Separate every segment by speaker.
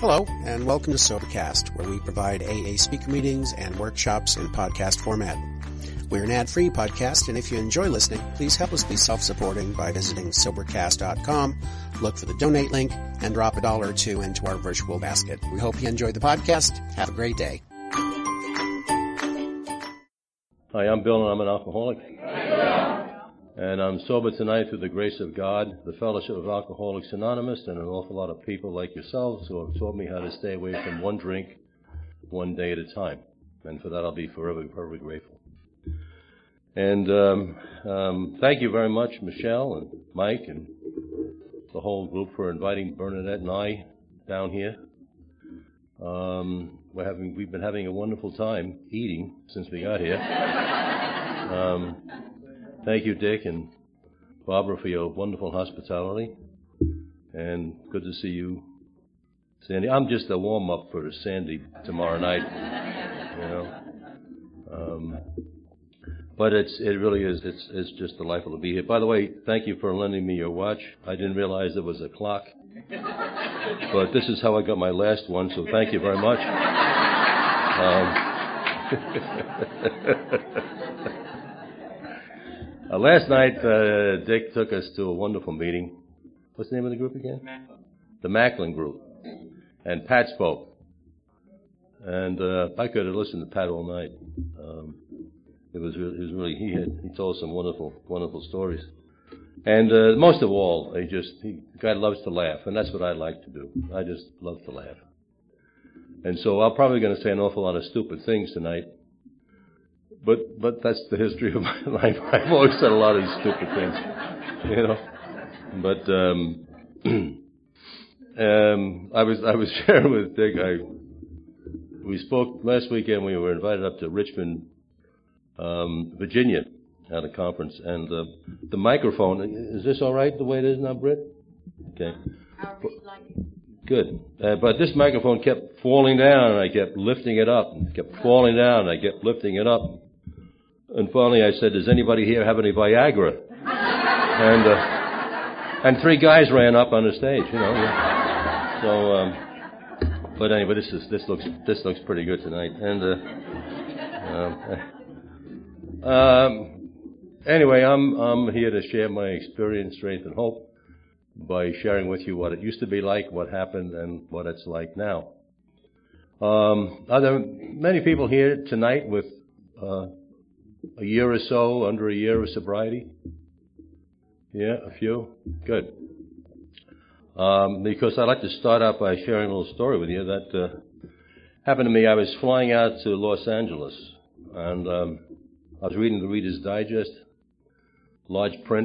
Speaker 1: Hello, and welcome to Sobercast, where we provide AA speaker meetings and workshops in podcast format. We're an ad-free podcast, and if you enjoy listening, please help us be self-supporting by visiting Sobercast.com, look for the donate link, and drop $1 or $2 into our virtual basket. We hope you enjoy the podcast. Have a great day.
Speaker 2: Hi, I'm Bill, and I'm an alcoholic. And I'm sober tonight through the grace of God, the Fellowship of Alcoholics Anonymous, and an awful lot of people like yourselves who have taught me how to stay away from one drink, one day at a time. And for that, I'll be forever grateful. And thank you very much, Michelle and Mike and the whole group, for inviting Bernadette and I down here. We've been having a wonderful time eating since we got here. Thank you, Dick and Barbara, for your wonderful hospitality. And good to see you, Sandy. I'm just a warm-up for Sandy tomorrow night, you know. But it really is, it's just delightful to be here. By the way, thank you for lending me your watch. I didn't realize it was a clock. But this is how I got my last one, so thank you very much. Last night, Dick took us to a wonderful meeting. What's the name of the group again? The Macklin Group. And Pat spoke. And I could have listened to Pat all night. He told some wonderful stories. And most of all, God loves to laugh, and that's what I like to do. I just love to laugh. And so I'm probably going to say an awful lot of stupid things tonight. But that's the history of my life. I've always said a lot of stupid things, you know. But I was sharing with Dick. We spoke last weekend. We were invited up to Richmond, Virginia, at a conference, and the microphone. Is this all right the way it is now, Britt? Okay. Good. But this microphone kept falling down, and I kept lifting it up, and kept falling down, and I kept lifting it up. And finally I said, does anybody here have any Viagra? And three guys ran up on the stage, you know. So, but anyway, this looks pretty good tonight. And anyway, I'm here to share my experience, strength, and hope by sharing with you what it used to be like, what happened, and what it's like now. Are there many people here tonight with a year or so, under a year of sobriety? Yeah, a few? Good. Because I'd like to start out by sharing a little story with you that happened to me. I was flying out to Los Angeles, and I was reading the Reader's Digest, large print,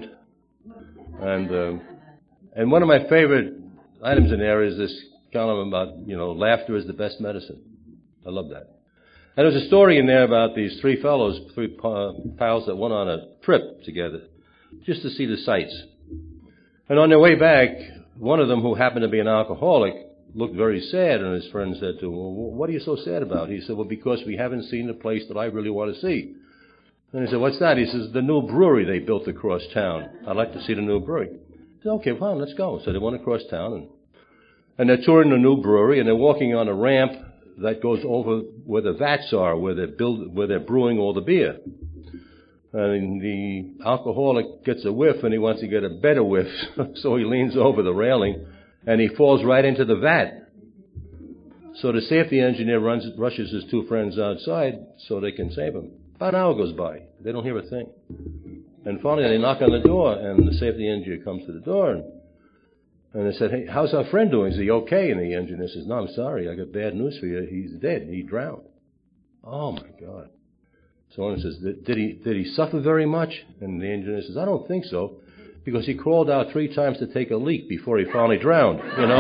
Speaker 2: and one of my favorite items in there is this column about, laughter is the best medicine. I love that. And there was a story in there about these three pals that went on a trip together just to see the sights. And on their way back, one of them, who happened to be an alcoholic, looked very sad, and his friend said to him, well, what are you so sad about? He said, well, because we haven't seen the place that I really want to see. And he said, what's that? He says, the new brewery they built across town. I'd like to see the new brewery. He said, okay, fine, let's go. So they went across town, and they're touring the new brewery, and they're walking on a ramp that goes over where the vats are, where they're brewing all the beer. And the alcoholic gets a whiff, and he wants to get a better whiff, so he leans over the railing, and he falls right into the vat. So the safety engineer rushes his two friends outside so they can save him. About an hour goes by. They don't hear a thing. And finally they knock on the door, and the safety engineer comes to the door, and they said, hey, how's our friend doing? Is he okay? And the engineer says, no, I'm sorry. I got bad news for you. He's dead. He drowned. Oh, my God. So one says, did he suffer very much? And the engineer says, I don't think so, because he crawled out 3 times to take a leak before he finally drowned,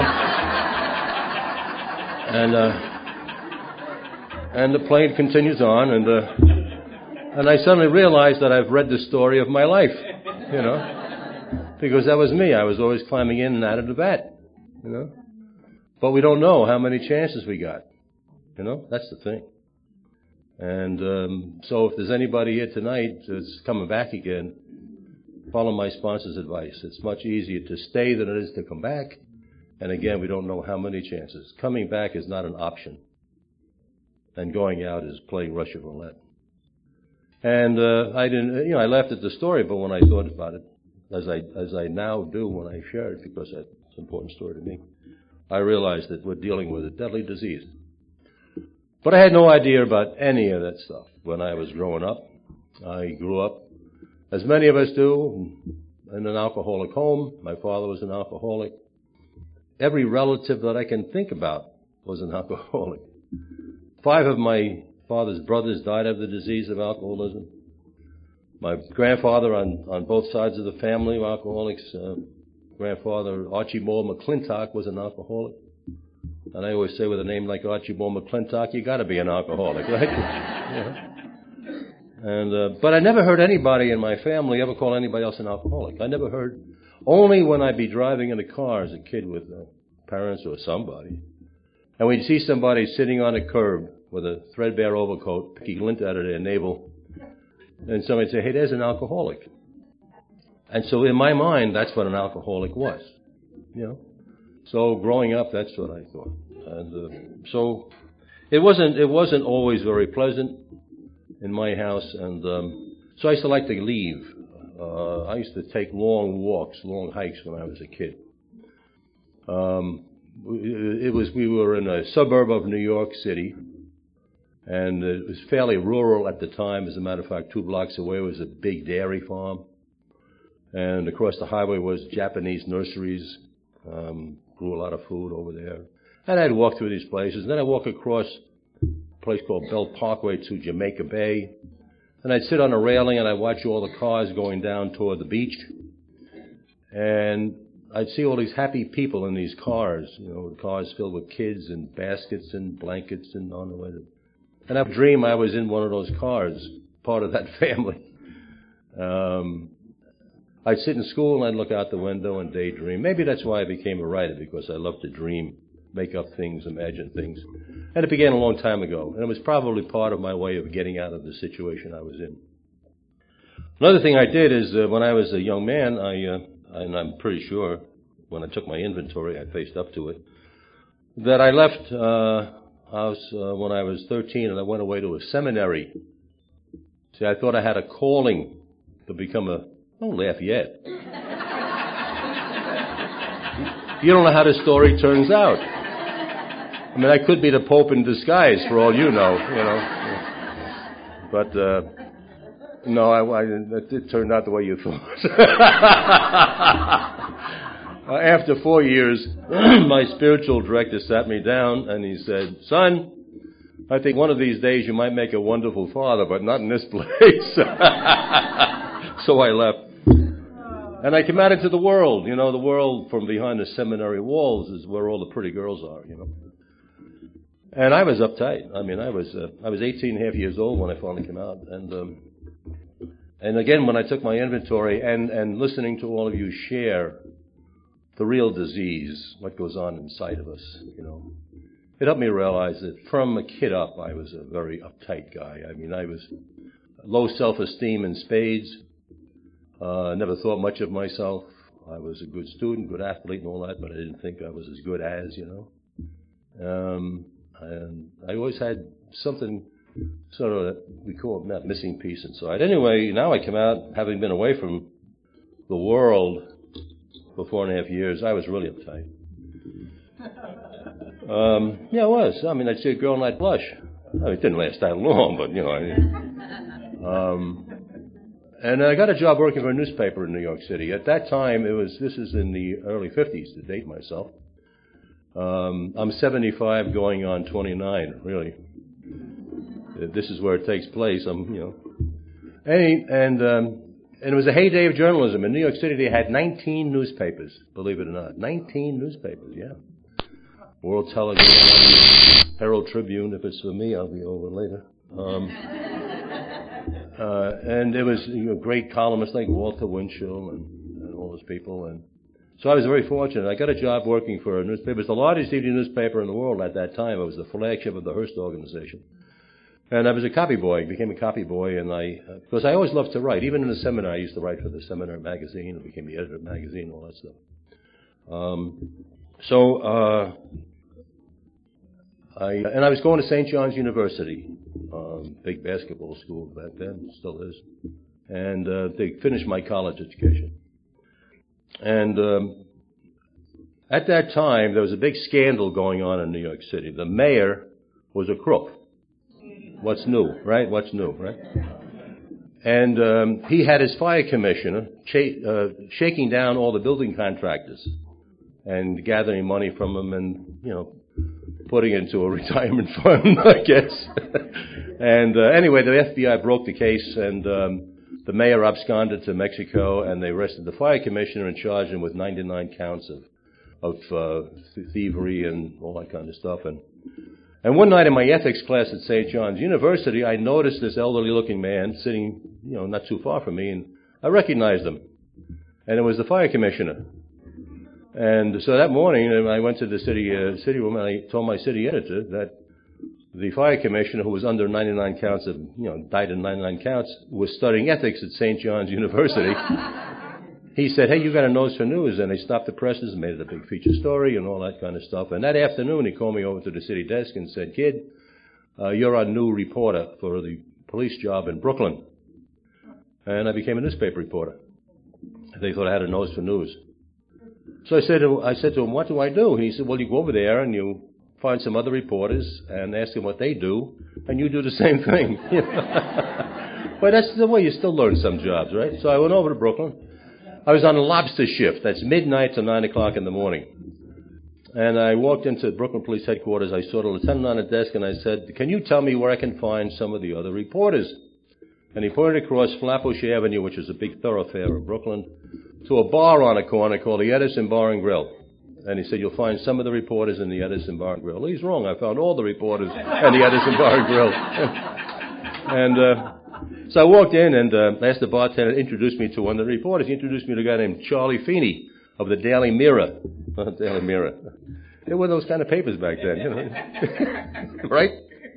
Speaker 2: And the plane continues on, and I suddenly realized that I've read the story of my life, because that was me. I was always climbing in and out of the vat, But we don't know how many chances we got, That's the thing. And so if there's anybody here tonight that's coming back again, follow my sponsor's advice. It's much easier to stay than it is to come back. And again, we don't know how many chances. Coming back is not an option. And going out is playing Russian roulette. And I laughed at the story, but when I thought about it, as I now do when I share it, because it's an important story to me, I realized that we're dealing with a deadly disease. But I had no idea about any of that stuff when I was growing up. I grew up, as many of us do, in an alcoholic home. My father was an alcoholic. Every relative that I can think about was an alcoholic. 5 of my father's brothers died of the disease of alcoholism. My grandfather on both sides of the family were alcoholics. Grandfather Archibald McClintock was an alcoholic. And I always say with a name like Archibald McClintock, you got to be an alcoholic, right? Yeah. And but I never heard anybody in my family ever call anybody else an alcoholic. I never heard. Only when I'd be driving in a car as a kid with parents or somebody, and we'd see somebody sitting on a curb with a threadbare overcoat, picking lint out of their navel, and somebody'd say, "Hey, there's an alcoholic." And so in my mind, that's what an alcoholic was, you know. So growing up, that's what I thought. And so it wasn't always very pleasant in my house, and so I used to like to leave. I used to take long walks, long hikes when I was a kid. We were in a suburb of New York City, and it was fairly rural at the time. As a matter of fact, 2 blocks away was a big dairy farm, and across the highway was Japanese nurseries. Grew a lot of food over there. And I'd walk through these places. And then I'd walk across a place called Bell Parkway to Jamaica Bay. And I'd sit on a railing and I'd watch all the cars going down toward the beach. And I'd see all these happy people in these cars, you know, cars filled with kids and baskets and blankets and on the way. And I'd dream I was in one of those cars, part of that family. I'd sit in school and I'd look out the window and daydream. Maybe that's why I became a writer, because I love to dream, make up things, imagine things. And it began a long time ago. And it was probably part of my way of getting out of the situation I was in. Another thing I did is when I was a young man, and I'm pretty sure when I took my inventory, I faced up to it, that I left house when I was 13 and I went away to a seminary. See, I thought I had a calling to become a... Don't laugh yet. You don't know how the story turns out. I mean, I could be the Pope in disguise for all you know. But, no, it turned out the way you thought. After 4 years, my spiritual director sat me down and he said, "Son, I think one of these days you might make a wonderful father, but not in this place." So I left. And I came out into the world. You know, the world from behind the seminary walls is where all the pretty girls are, you know. And I was uptight. I mean, I was 18 and a half years old when I finally came out. And again, when I took my inventory and listening to all of you share the real disease, what goes on inside of us, you know, it helped me realize that from a kid up, I was a very uptight guy. I mean, I was low self-esteem in spades. Never thought much of myself. I was a good student, good athlete and all that, but I didn't think I was as good as, you know. And I always had something sort of that we call that missing piece inside. Anyway, now I come out, having been away from the world for 4.5 years, I was really uptight. Yeah, I was. I mean, I'd see a girl and I'd blush. I mean, it didn't last that long, but, you know, and I got a job working for a newspaper in New York City. At that time, this is in the early 50s, to date myself. I'm 75 going on 29, really. This is where it takes place. And it was a heyday of journalism. In New York City, they had 19 newspapers, believe it or not. 19 newspapers, yeah. World Telegraph, Herald Tribune. If it's for me, I'll be over later. And there was great columnists like Walter Winchell and all those people. And so I was very fortunate. I got a job working for a newspaper. It was the largest evening newspaper in the world at that time. It was the flagship of the Hearst organization. And I was a copy boy, became a copy boy, and because I always loved to write. Even in the seminar, I used to write for the seminar magazine, and became the editor of the magazine, all that stuff. So, I was going to St. John's University, big basketball school back then, still is, and they finished my college education. And at that time, there was a big scandal going on in New York City. The mayor was a crook. What's new, right? What's new, right? And he had his fire commissioner shaking down all the building contractors and gathering money from them and, putting it into a retirement fund, I guess. And anyway, the FBI broke the case, and the mayor absconded to Mexico, and they arrested the fire commissioner and charged him with 99 counts of thievery and all that kind of stuff. And one night in my ethics class at St. John's University, I noticed this elderly-looking man sitting, not too far from me, and I recognized him. And it was the fire commissioner. And so that morning, I went to the city room, and I told my city editor that the fire commissioner, who was under 99 counts of, died in 99 counts, was studying ethics at St. John's University. He said, "Hey, you got a nose for news?" And they stopped the presses and made it a big feature story and all that kind of stuff. And that afternoon, he called me over to the city desk and said, "Kid, you're our new reporter for the police job in Brooklyn." And I became a newspaper reporter. They thought I had a nose for news. So I said to him, "What do I do?" He said, "Well, you go over there and you find some other reporters and ask them what they do, and you do the same thing." But that's the way you still learn some jobs, right? So I went over to Brooklyn. I was on a lobster shift. That's midnight to 9 o'clock in the morning. And I walked into Brooklyn Police Headquarters. I saw the lieutenant on the desk, and I said, "Can you tell me where I can find some of the other reporters?" And he pointed across Flatbush Avenue, which is a big thoroughfare in Brooklyn, to a bar on a corner called the Edison Bar and Grill. And he said, "You'll find some of the reporters in the Edison Bar and Grill." He's wrong. I found all the reporters in the Edison Bar and Grill. And so I walked in and asked the bartender to introduce me to one of the reporters. He introduced me to a guy named Charlie Feeney of the Daily Mirror. Daily Mirror. There were those kind of papers back then, right?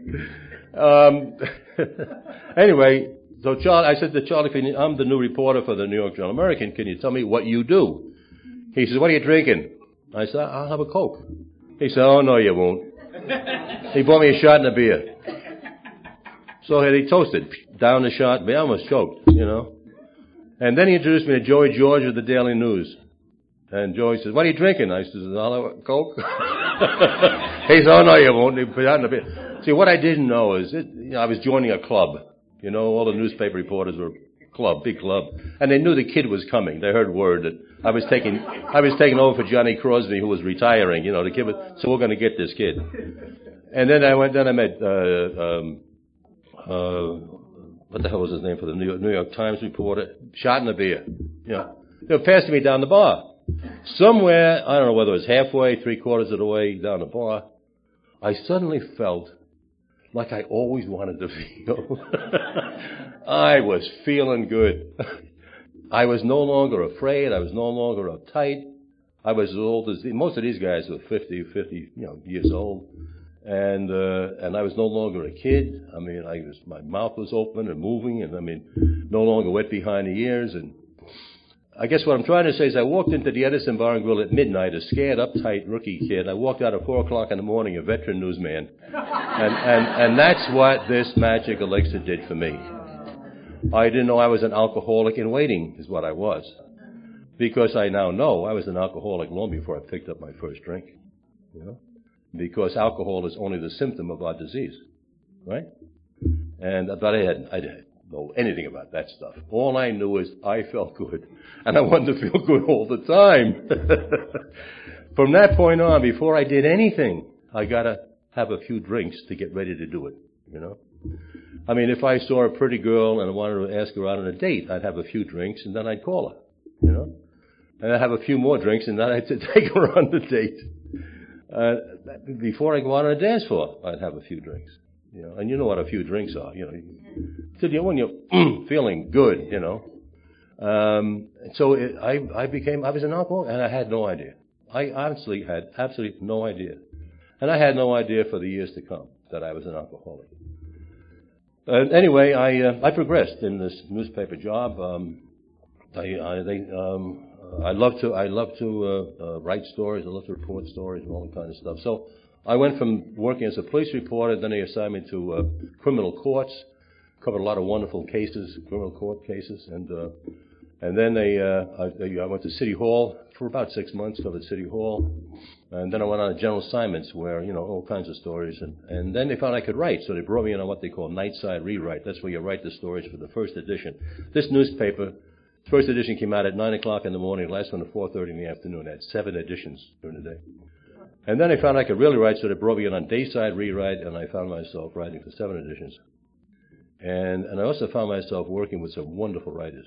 Speaker 2: Anyway, so I said to Charlie Feeney, "I'm the new reporter for the New York Journal American. Can you tell me what you do?" He says, "What are you drinking?" I said, "I'll have a Coke." He said, "Oh, no, you won't." He bought me a shot and a beer. So he toasted, down the shot, I almost choked, And then he introduced me to Joey George of the Daily News. And Joey says, "What are you drinking?" I said, "I'll have a Coke." He said, "Oh, no, you won't." He put out in a beer. See, what I didn't know is, I was joining a club. All the newspaper reporters were big club. And they knew the kid was coming. They heard word that I was taking over for Johnny Crosby, who was retiring, the kid was, so we're going to get this kid. And then I met, what the hell was his name for the New York Times reporter? Shot in a beer. They were passing me down the bar. Somewhere, I don't know whether it was halfway, 3/4 of the way down the bar, I suddenly felt like I always wanted to feel. I was feeling good. I was no longer afraid. I was no longer uptight. I was as old as most of these guys were 50 years old, and I was no longer a kid. I mean, my mouth was open and moving, and no longer wet behind the ears. And I guess what I'm trying to say is, I walked into the Edison Bar and Grill at midnight, a scared, uptight rookie kid. I walked out at 4 o'clock in the morning, a veteran newsman, and that's what this magic elixir did for me. I didn't know I was an alcoholic in waiting, is what I was. Because I now know I was an alcoholic long before I picked up my first drink. Because alcohol is only the symptom of our disease. Right? But I didn't know anything about that stuff. All I knew is I felt good. And I wanted to feel good all the time. From that point on, before I did anything, I got to have a few drinks to get ready to do it. If I saw a pretty girl and I wanted to ask her out on a date, I'd have a few drinks and then I'd call her, And I'd have a few more drinks and then I'd take her on the date. Before I go out on a dance floor, I'd have a few drinks, And you know what a few drinks are, when you're feeling good, So I was an alcoholic and I had no idea. I honestly had absolutely no idea. And I had no idea for the years to come that I was an alcoholic. Anyway, I progressed in this newspaper job. I love to write stories. I love to report stories and all that kind of stuff. So I went from working as a police reporter, then they assigned me to criminal courts, covered a lot of wonderful cases, criminal court cases, and then I went to City Hall for about 6 months, covered City Hall, and then I went on general assignments where, all kinds of stories, and then they found I could write, so they brought me in on what they call Nightside Rewrite. That's where you write the stories for the first edition. This newspaper, first edition came out at 9 o'clock in the morning, last one at 4:30 in the afternoon. It had 7 editions during the day. And then they found I could really write, so they brought me in on Dayside Rewrite, and I found myself writing for 7 editions. And I also found myself working with some wonderful writers.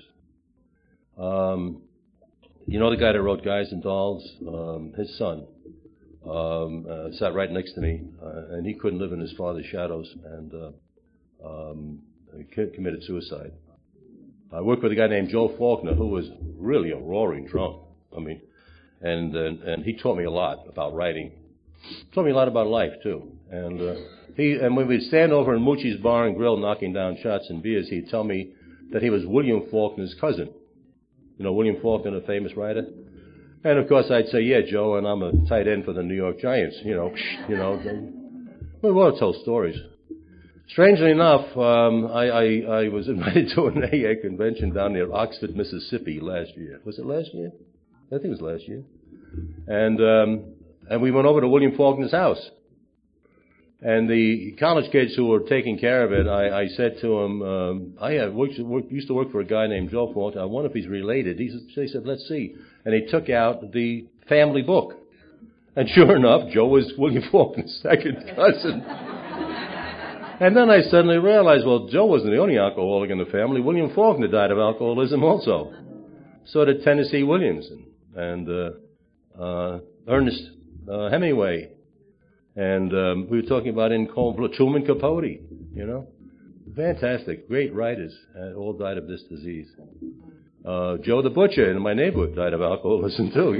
Speaker 2: The guy that wrote Guys and Dolls, his son, sat right next to me, and he couldn't live in his father's shadows, and committed suicide. I worked with a guy named Joe Faulkner, who was really a roaring drunk. And he taught me a lot about writing. Taught me a lot about life too. And when we'd stand over in Moochie's Bar and Grill, knocking down shots and beers, he'd tell me that he was William Faulkner's cousin. William Faulkner, the famous writer. And of course I'd say, yeah, Joe, and I'm a tight end for the New York Giants. We want to tell stories. Strangely enough, I was invited to an AA convention down near Oxford, Mississippi last year. Was it last year? I think it was last year. And we went over to William Faulkner's house. And the college kids who were taking care of it, I said to him, I used to work for a guy named Joe Faulkner. I wonder if he's related. They said, let's see. And he took out the family book. And sure enough, Joe was William Faulkner's second cousin. And then I suddenly realized, well, Joe wasn't the only alcoholic in the family. William Faulkner died of alcoholism also. So did Tennessee Williams and Ernest Hemingway. And we were talking about in Cold Blood, Truman Capote, Fantastic, great writers, all died of this disease. Joe the Butcher in my neighborhood died of alcoholism too,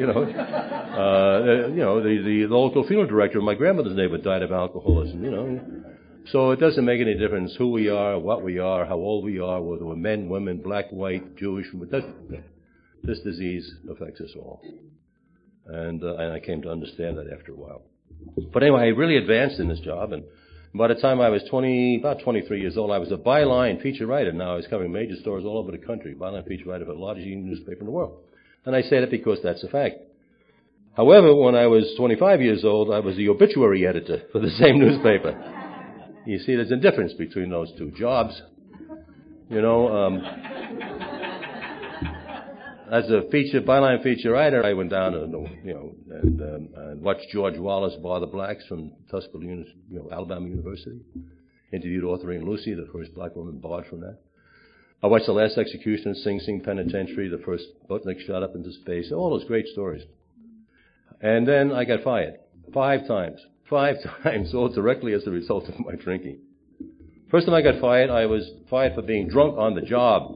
Speaker 2: the local funeral director of my grandmother's neighborhood died of alcoholism, So it doesn't make any difference who we are, what we are, how old we are, whether we're men, women, black, white, Jewish. This disease affects us all. And I came to understand that after a while. But anyway, I really advanced in this job, and by the time I was about 23 years old, I was a byline feature writer. Now I was covering major stories all over the country, byline feature writer for the largest union newspaper in the world. And I say that because that's a fact. However, when I was 25 years old, I was the obituary editor for the same newspaper. You see, there's a difference between those two jobs. As a byline feature writer, I went down and watched George Wallace bar the blacks from Tuscaloosa, Alabama University. Interviewed Autherine Lucy, the first black woman barred from that. I watched The Last Execution in Sing Sing Penitentiary, the first Sputnik shot up into space, all those great stories. And then I got fired 5 times, all directly as a result of my drinking. First time I got fired, I was fired for being drunk on the job.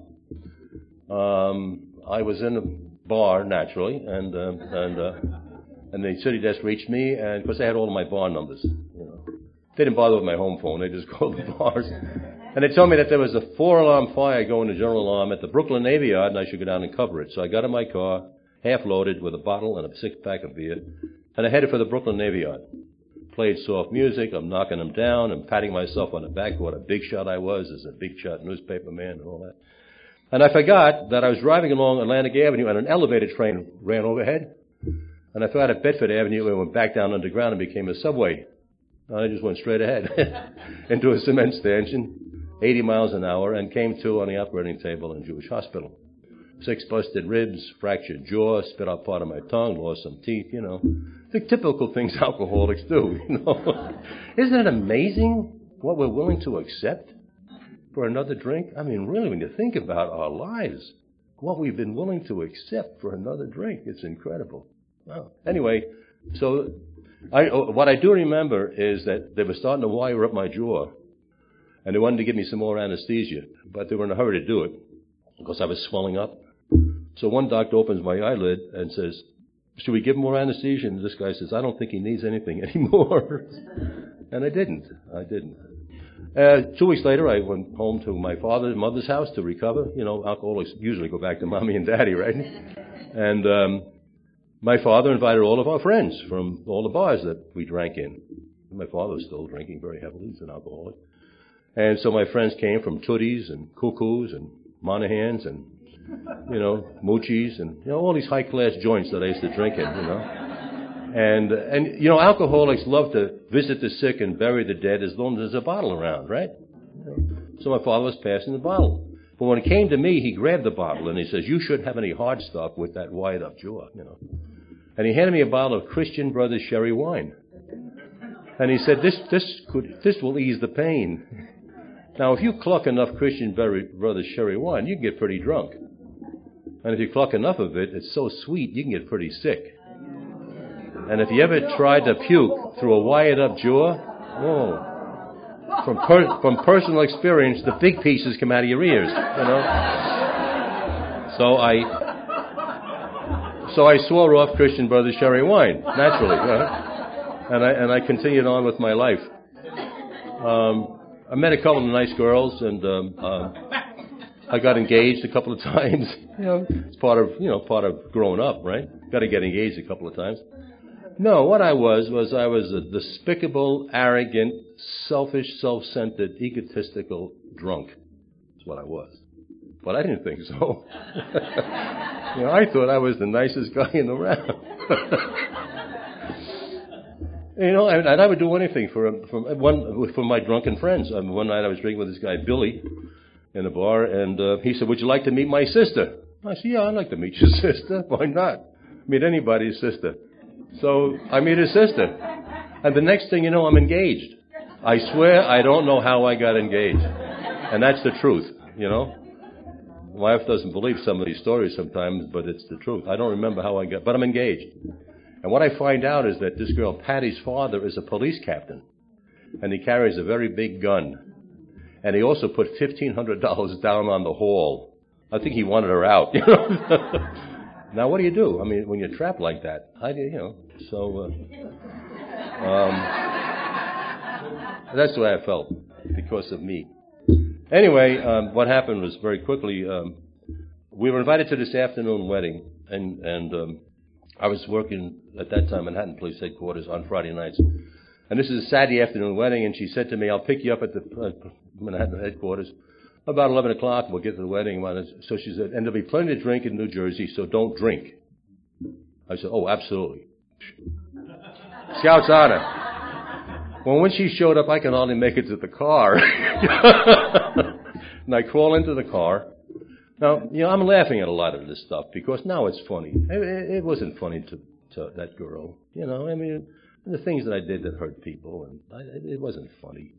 Speaker 2: I was in a bar, naturally, and the city desk reached me, and of course I had all of my bar numbers. They didn't bother with my home phone; they just called the bars, and they told me that there was a 4-alarm fire going to General Alarm at the Brooklyn Navy Yard, and I should go down and cover it. So I got in my car, half loaded, with a bottle and a 6-pack of beer, and I headed for the Brooklyn Navy Yard. Played soft music. I'm knocking them down. I'm patting myself on the back. What a big shot I was as a big shot newspaper man and all that. And I forgot that I was driving along Atlantic Avenue and an elevator train ran overhead. And I forgot at Bedford Avenue and went back down underground and became a subway. And I just went straight ahead into a cement stanchion, 80 miles an hour, and came to on the operating table in a Jewish hospital. 6 busted ribs, fractured jaw, spit out part of my tongue, lost some teeth, The typical things alcoholics do, Isn't it amazing what we're willing to accept for another drink? I mean, really, when you think about our lives, what we've been willing to accept for another drink, it's incredible. Wow. Anyway, so what I do remember is that they were starting to wire up my jaw, and they wanted to give me some more anesthesia, but they were in a hurry to do it because I was swelling up. So one doctor opens my eyelid and says, "Should we give him more anesthesia?" And this guy says, "I don't think he needs anything anymore." And I didn't. 2 weeks later, I went home to my father's mother's house to recover. Alcoholics usually go back to mommy and daddy, right? And my father invited all of our friends from all the bars that we drank in. My father was still drinking very heavily. He's an alcoholic. And so my friends came from Tootie's and Cuckoo's and Monahan's and, Moochie's and, all these high-class joints that I used to drink in, And alcoholics love to visit the sick and bury the dead as long as there's a bottle around, right? So my father was passing the bottle. But when it came to me, he grabbed the bottle and he says, "You shouldn't have any hard stuff with that wired-up jaw, And he handed me a bottle of Christian Brothers sherry wine. And he said, this will ease the pain. Now, if you cluck enough Christian Brothers sherry wine, you can get pretty drunk. And if you cluck enough of it, it's so sweet, you can get pretty sick. And if you ever tried to puke through a wired-up jaw, from personal experience, the big pieces come out of your ears, So I swore off Christian Brothers sherry wine, naturally, and I continued on with my life. I met a couple of nice girls, and I got engaged a couple of times. It's part of growing up, right? Got to get engaged a couple of times. No, what I was a despicable, arrogant, selfish, self-centered, egotistical drunk. That's what I was. But I didn't think so. I thought I was the nicest guy in the round. And I would do anything for my drunken friends. One night I was drinking with this guy, Billy, in a bar, and he said, "Would you like to meet my sister?" I said, "Yeah, I'd like to meet your sister. Why not? Meet anybody's sister." So I meet his sister. And the next thing you know, I'm engaged. I swear I don't know how I got engaged. And that's the truth, My wife doesn't believe some of these stories sometimes, but it's the truth. I don't remember how I got, but I'm engaged. And what I find out is that this girl, Patty's father, is a police captain. And he carries a very big gun. And he also put $1,500 down on the hall. I think he wanted her out, Now, what do you do? I mean, when you're trapped like that, how do you, So, that's the way I felt, because of me. Anyway, what happened was very quickly, we were invited to this afternoon wedding, and I was working at that time in Manhattan Police Headquarters on Friday nights. And this is a Saturday afternoon wedding, and she said to me, "I'll pick you up at the Manhattan Headquarters about 11 o'clock. We'll get to the wedding." So she said, "And there'll be plenty to drink in New Jersey, so don't drink." I said, "Oh, absolutely." Scout's honor. Well, when she showed up, I could hardly make it to the car. And I crawl into the car. Now, I'm laughing at a lot of this stuff because now it's funny. It wasn't funny to that girl. I mean, the things that I did that hurt people, and it wasn't funny,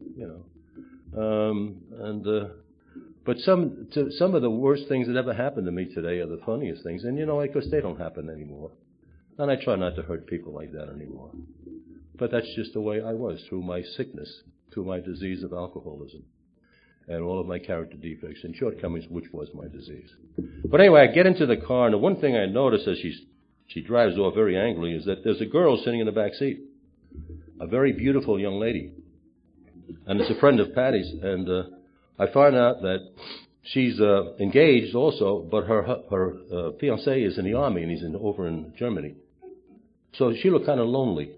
Speaker 2: But some of the worst things that ever happened to me today are the funniest things, and because they don't happen anymore. And I try not to hurt people like that anymore. But that's just the way I was through my sickness, through my disease of alcoholism, and all of my character defects and shortcomings, which was my disease. But anyway, I get into the car, and the one thing I notice as she drives off very angrily is that there's a girl sitting in the back seat, a very beautiful young lady, and it's a friend of Patty's, and I find out that she's engaged also, but her fiancé is in the army, and he's over in Germany. So she looked kind of lonely,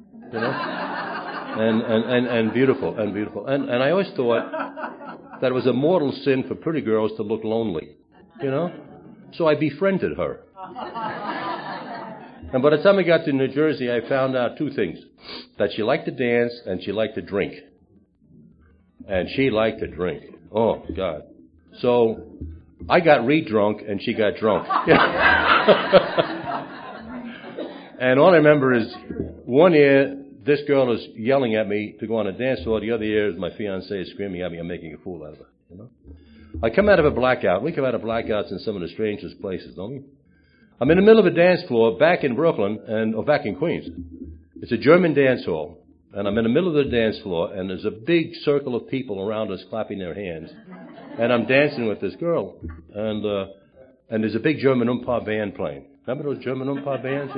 Speaker 2: and beautiful. And I always thought that it was a mortal sin for pretty girls to look lonely, So I befriended her. And by the time I got to New Jersey, I found out two things: that she liked to dance and she liked to drink. And she liked to drink. Oh, God. So I got re-drunk and she got drunk. And all I remember is one ear, this girl is yelling at me to go on a dance floor. The other ear is my fiancée is screaming at me, I'm making a fool out of her. I come out of a blackout. We come out of blackouts in some of the strangest places, don't we? I'm in the middle of a dance floor back in Brooklyn, or back in Queens. It's a German dance hall. And I'm in the middle of the dance floor, and there's a big circle of people around us clapping their hands. And I'm dancing with this girl. And there's a big German Umpah band playing. Remember those German Umpah bands,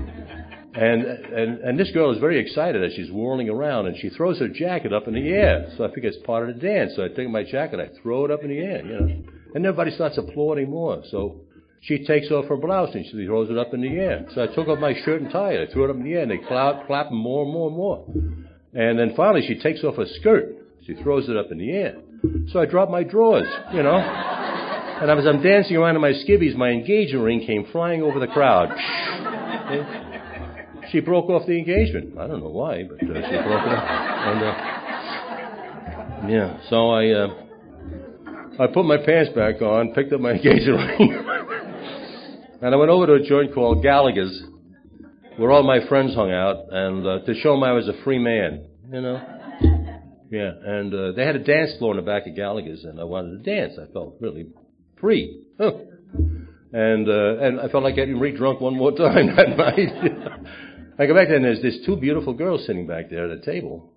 Speaker 2: And this girl is very excited as she's whirling around, and she throws her jacket up in the air. So I figure it's part of the dance. So I take my jacket, I throw it up in the air, And everybody starts applauding more. So She takes off her blouse and she throws it up in the air. So I took off my shirt and tie. I threw it up in the air, and they clap more and more and more. And then finally she takes off her skirt. She throws it up in the air. So I dropped my drawers, you know. And as I'm dancing around in my skivvies, my engagement ring came flying over the crowd. She broke off the engagement. I don't know why, but she broke it off. And, so I put my pants back on, picked up my engagement ring, and I went over to a joint called Gallagher's, where all my friends hung out, and to show them I was a free man, you know. Yeah, and they had a dance floor in the back of Gallagher's, and I wanted to dance. I felt really free. And I felt like getting re-drunk one more time that night. I go back there, and there's these two beautiful girls sitting back there at a table,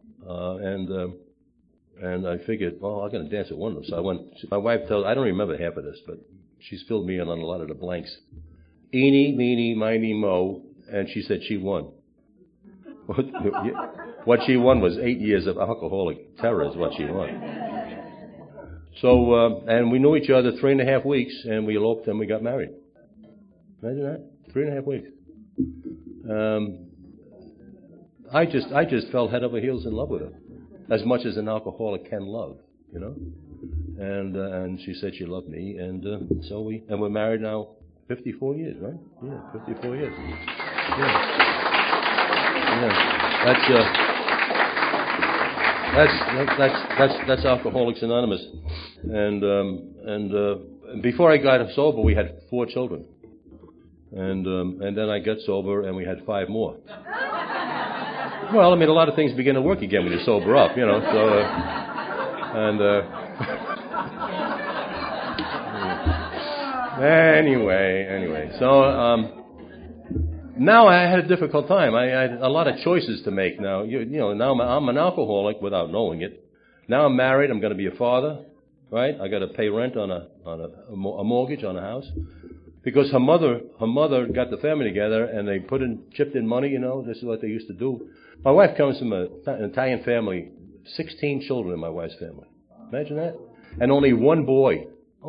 Speaker 2: and I figured, well, I'm going to dance at one of them. So I went. My wife told, I don't remember half of this, but she's filled me in on a lot of the blanks. Eeny, meeny, miny, mo, and she said she won. What she won was 8 years of alcoholic terror is what she won. So, and we knew each other 3.5 weeks, and we eloped and we got married. Imagine that? 3.5 weeks. I just fell head over heels in love with her, as much as an alcoholic can love, you know. And she said she loved me, and so we're married now 54 years, right? Yeah, 54 years. Yeah. That's Alcoholics Anonymous. And before I got sober, we had 4 children. And then I got sober, and we had 5 more. Well, I mean, a lot of things begin to work again when you sober up, you know. So, anyway. So, now I had a difficult time. I had a lot of choices to make now. You know, now I'm an alcoholic without knowing it. Now I'm married. I'm going to be a father, right? I got to pay rent on a mortgage on a house. Because her mother got the family together and they chipped in money, you know. This is what they used to do. My wife comes from an Italian family, 16 children in my wife's family. Imagine that. And only one boy,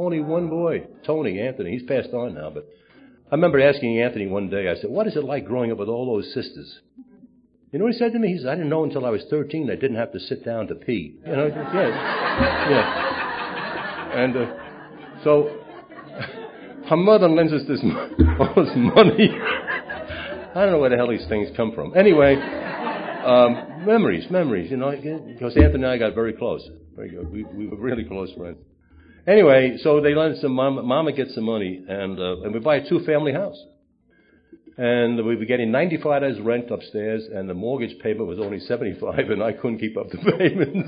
Speaker 2: Tony, Anthony. He's passed on now, but I remember asking Anthony one day, I said, what is it like growing up with all those sisters? You know what he said to me? He said, I didn't know until I was 13 I didn't have to sit down to pee. You know, yeah. And so her mother lends us all this money. I don't know where the hell these things come from. Anyway, memories, you know, because Anthony and I got very close. Very good. We were really close friends. Anyway, so they lend some, Mama gets some money, and we buy a 2-family house. And we were getting $95 rent upstairs, and the mortgage payment was only $75, and I couldn't keep up the payments.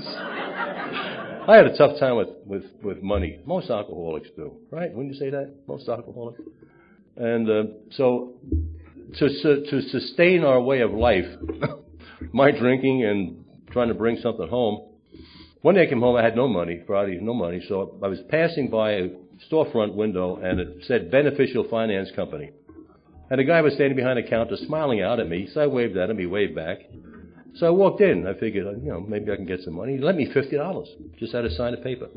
Speaker 2: I had a tough time with money. Most alcoholics do, right? Wouldn't you say that? Most alcoholics. And so to sustain our way of life, my drinking and trying to bring something home, one day I came home, I had no money, so I was passing by a storefront window, and it said Beneficial Finance Company. And a guy was standing behind the counter smiling out at me, so I waved at him, he waved back. So I walked in, I figured, you know, maybe I can get some money. He lent me $50, just had to sign a paper.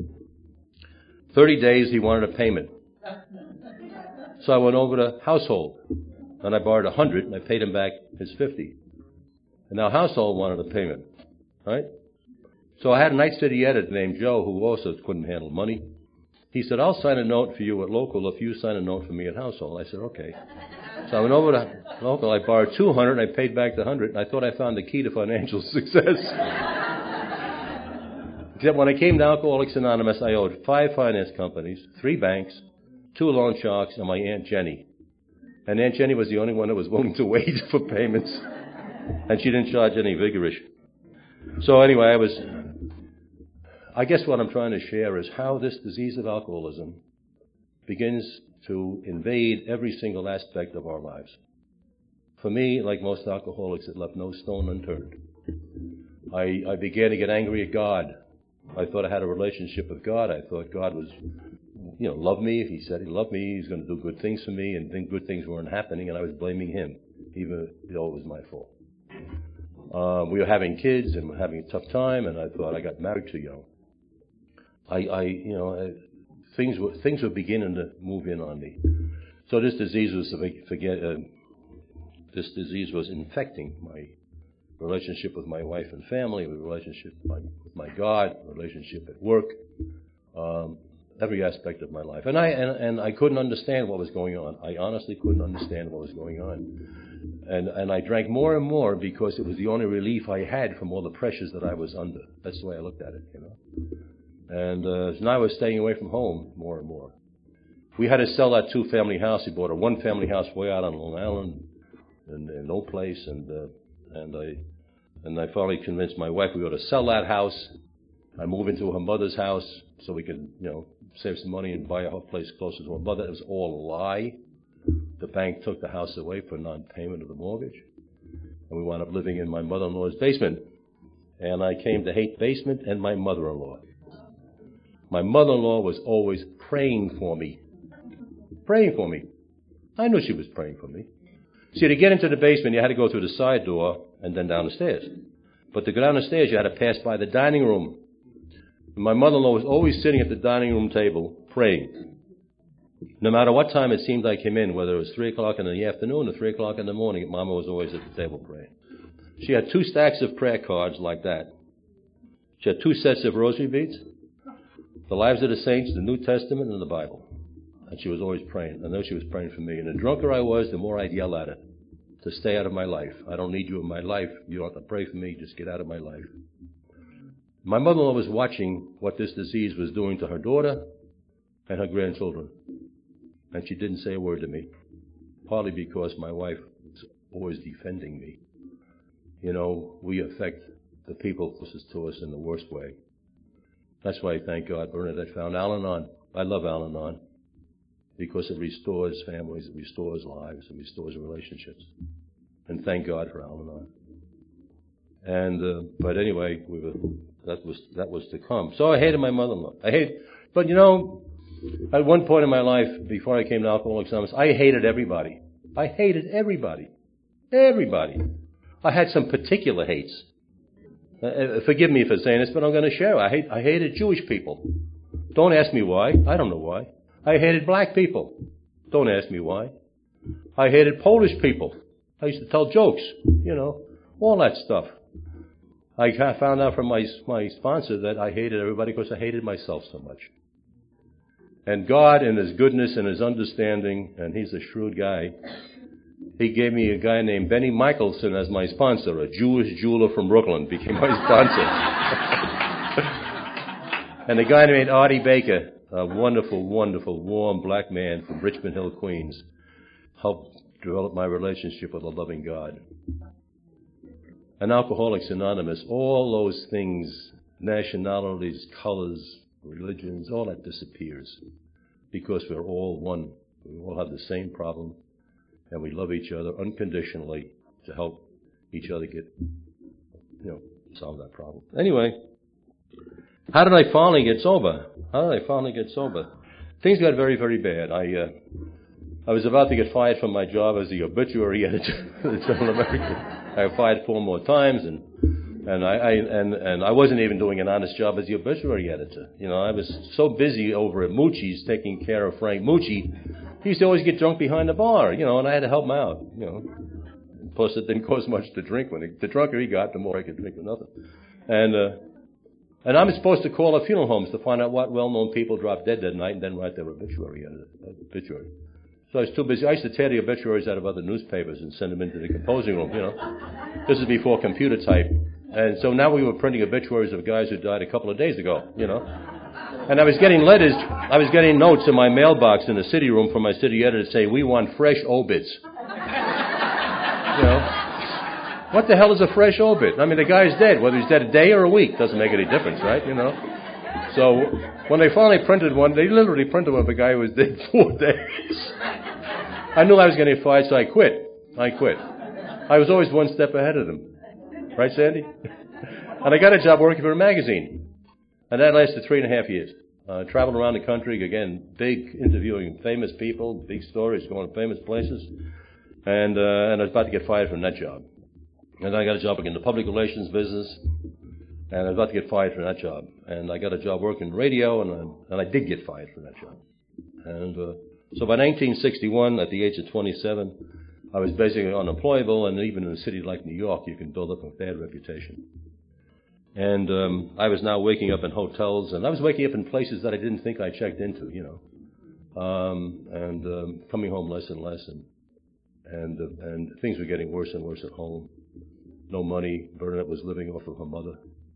Speaker 2: 30 days, he wanted a payment. So I went over to Household, and I borrowed $100, and I paid him back his $50. And now Household wanted a payment, right? So I had a Night City editor named Joe who also couldn't handle money. He said, I'll sign a note for you at Local if you sign a note for me at Household. I said, okay. So I went over to Local, I borrowed $200, and I paid back the $100, and I thought I found the key to financial success. Except when I came to Alcoholics Anonymous, I owed 5 finance companies, 3 banks, 2 loan sharks, and my Aunt Jenny. And Aunt Jenny was the only one that was willing to wait for payments, and she didn't charge any vigorish. So anyway, I guess what I'm trying to share is how this disease of alcoholism begins to invade every single aspect of our lives. For me, like most alcoholics, it left no stone unturned. I began to get angry at God. I thought I had a relationship with God. I thought God was, you know, loved me. If He said He loved me, He's going to do good things for me, and then good things weren't happening, and I was blaming Him, even though it was my fault. We were having kids and we're having a tough time, and I thought I got married too young. Things were beginning to move in on me. So this disease was infecting my relationship with my wife and family, the relationship with my God, relationship at work, every aspect of my life. And I couldn't understand what was going on. I honestly couldn't understand what was going on. And I drank more and more because it was the only relief I had from all the pressures that I was under. That's the way I looked at it, you know. And so now I was staying away from home more and more. We had to sell that 2-family house. We bought a 1-family house way out on Long Island, in no place. And I finally convinced my wife we ought to sell that house. I move into her mother's house so we could, you know, save some money and buy a place closer to her mother. It was all a lie. The bank took the house away for non-payment of the mortgage. And we wound up living in my mother-in-law's basement. And I came to hate basement and my mother-in-law. My mother-in-law was always praying for me. Praying for me. I knew she was praying for me. See, to get into the basement, you had to go through the side door and then down the stairs. But to go down the stairs, you had to pass by the dining room. And my mother-in-law was always sitting at the dining room table praying. No matter what time it seemed I came in, whether it was 3 o'clock in the afternoon or 3 o'clock in the morning, Mama was always at the table praying. She had 2 stacks of prayer cards like that. She had 2 sets of rosary beads, the Lives of the Saints, the New Testament, and the Bible. And she was always praying. I know she was praying for me. And the drunker I was, the more I'd yell at her to stay out of my life. I don't need you in my life. You don't have to pray for me. Just get out of my life. My mother-in-law was watching what this disease was doing to her daughter and her grandchildren. And she didn't say a word to me, partly because my wife was always defending me. You know, we affect the people closest to us in the worst way. That's why I thank God Bernadette found Al-Anon. I love Al-Anon because it restores families, it restores lives, it restores relationships. And thank God for Al-Anon. And but anyway, that was to come. So I hated my mother-in-law. But you know, at one point in my life, before I came to Alcoholics Anonymous, I hated everybody. I hated everybody. Everybody. I had some particular hates. Forgive me for saying this, but I'm going to share. I hated Jewish people. Don't ask me why. I don't know why. I hated black people. Don't ask me why. I hated Polish people. I used to tell jokes, you know, all that stuff. I found out from my sponsor that I hated everybody because I hated myself so much. And God, in His goodness and His understanding, and He's a shrewd guy, He gave me a guy named Benny Michelson as my sponsor. A Jewish jeweler from Brooklyn became my sponsor. And a guy named Artie Baker, a wonderful, wonderful, warm black man from Richmond Hill, Queens, helped develop my relationship with a loving God. And Alcoholics Anonymous, all those things, nationalities, colors, religions, all that disappears because we're all one. We all have the same problem, and we love each other unconditionally to help each other get, you know, solve that problem. Anyway, how did I finally get sober? Things got very, very bad. I was about to get fired from my job as the obituary editor of the Journal American. I got fired 4 more times, and I wasn't even doing an honest job as the obituary editor. You know, I was so busy over at Mucci's taking care of Frank Mucci. He used to always get drunk behind the bar, you know, and I had to help him out, you know. Plus, it didn't cost much to drink. The drunker he got, the more I could drink or nothing. And I'm supposed to call the funeral homes to find out what well-known people dropped dead that night and then write their obituary. So I was too busy. I used to tear the obituaries out of other newspapers and send them into the composing room, you know. This is before computer type. And so now we were printing obituaries of guys who died a couple of days ago, you know. And I was getting notes in my mailbox in the city room from my city editor saying, "We want fresh obits." You know. What the hell is a fresh obit? I mean, the guy's dead. Whether he's dead a day or a week doesn't make any difference, right? You know. So when they finally printed one, they literally printed one of a guy who was dead 4 days. I knew I was going to get fired, so I quit. I was always one step ahead of them. Right, Sandy? And I got a job working for a magazine. And that lasted 3.5 years. Traveled around the country, again, big interviewing famous people, big stories, going to famous places. And I was about to get fired from that job. And then I got a job in the public relations business. And I was about to get fired from that job. And I got a job working radio, and I did get fired from that job. And So by 1961, at the age of 27, I was basically unemployable, and even in a city like New York, you can build up a bad reputation. And I was now waking up in hotels, and I was waking up in places that I didn't think I checked into, and coming home less and less, and things were getting worse and worse at home. No money. Bernadette was living off of her mother.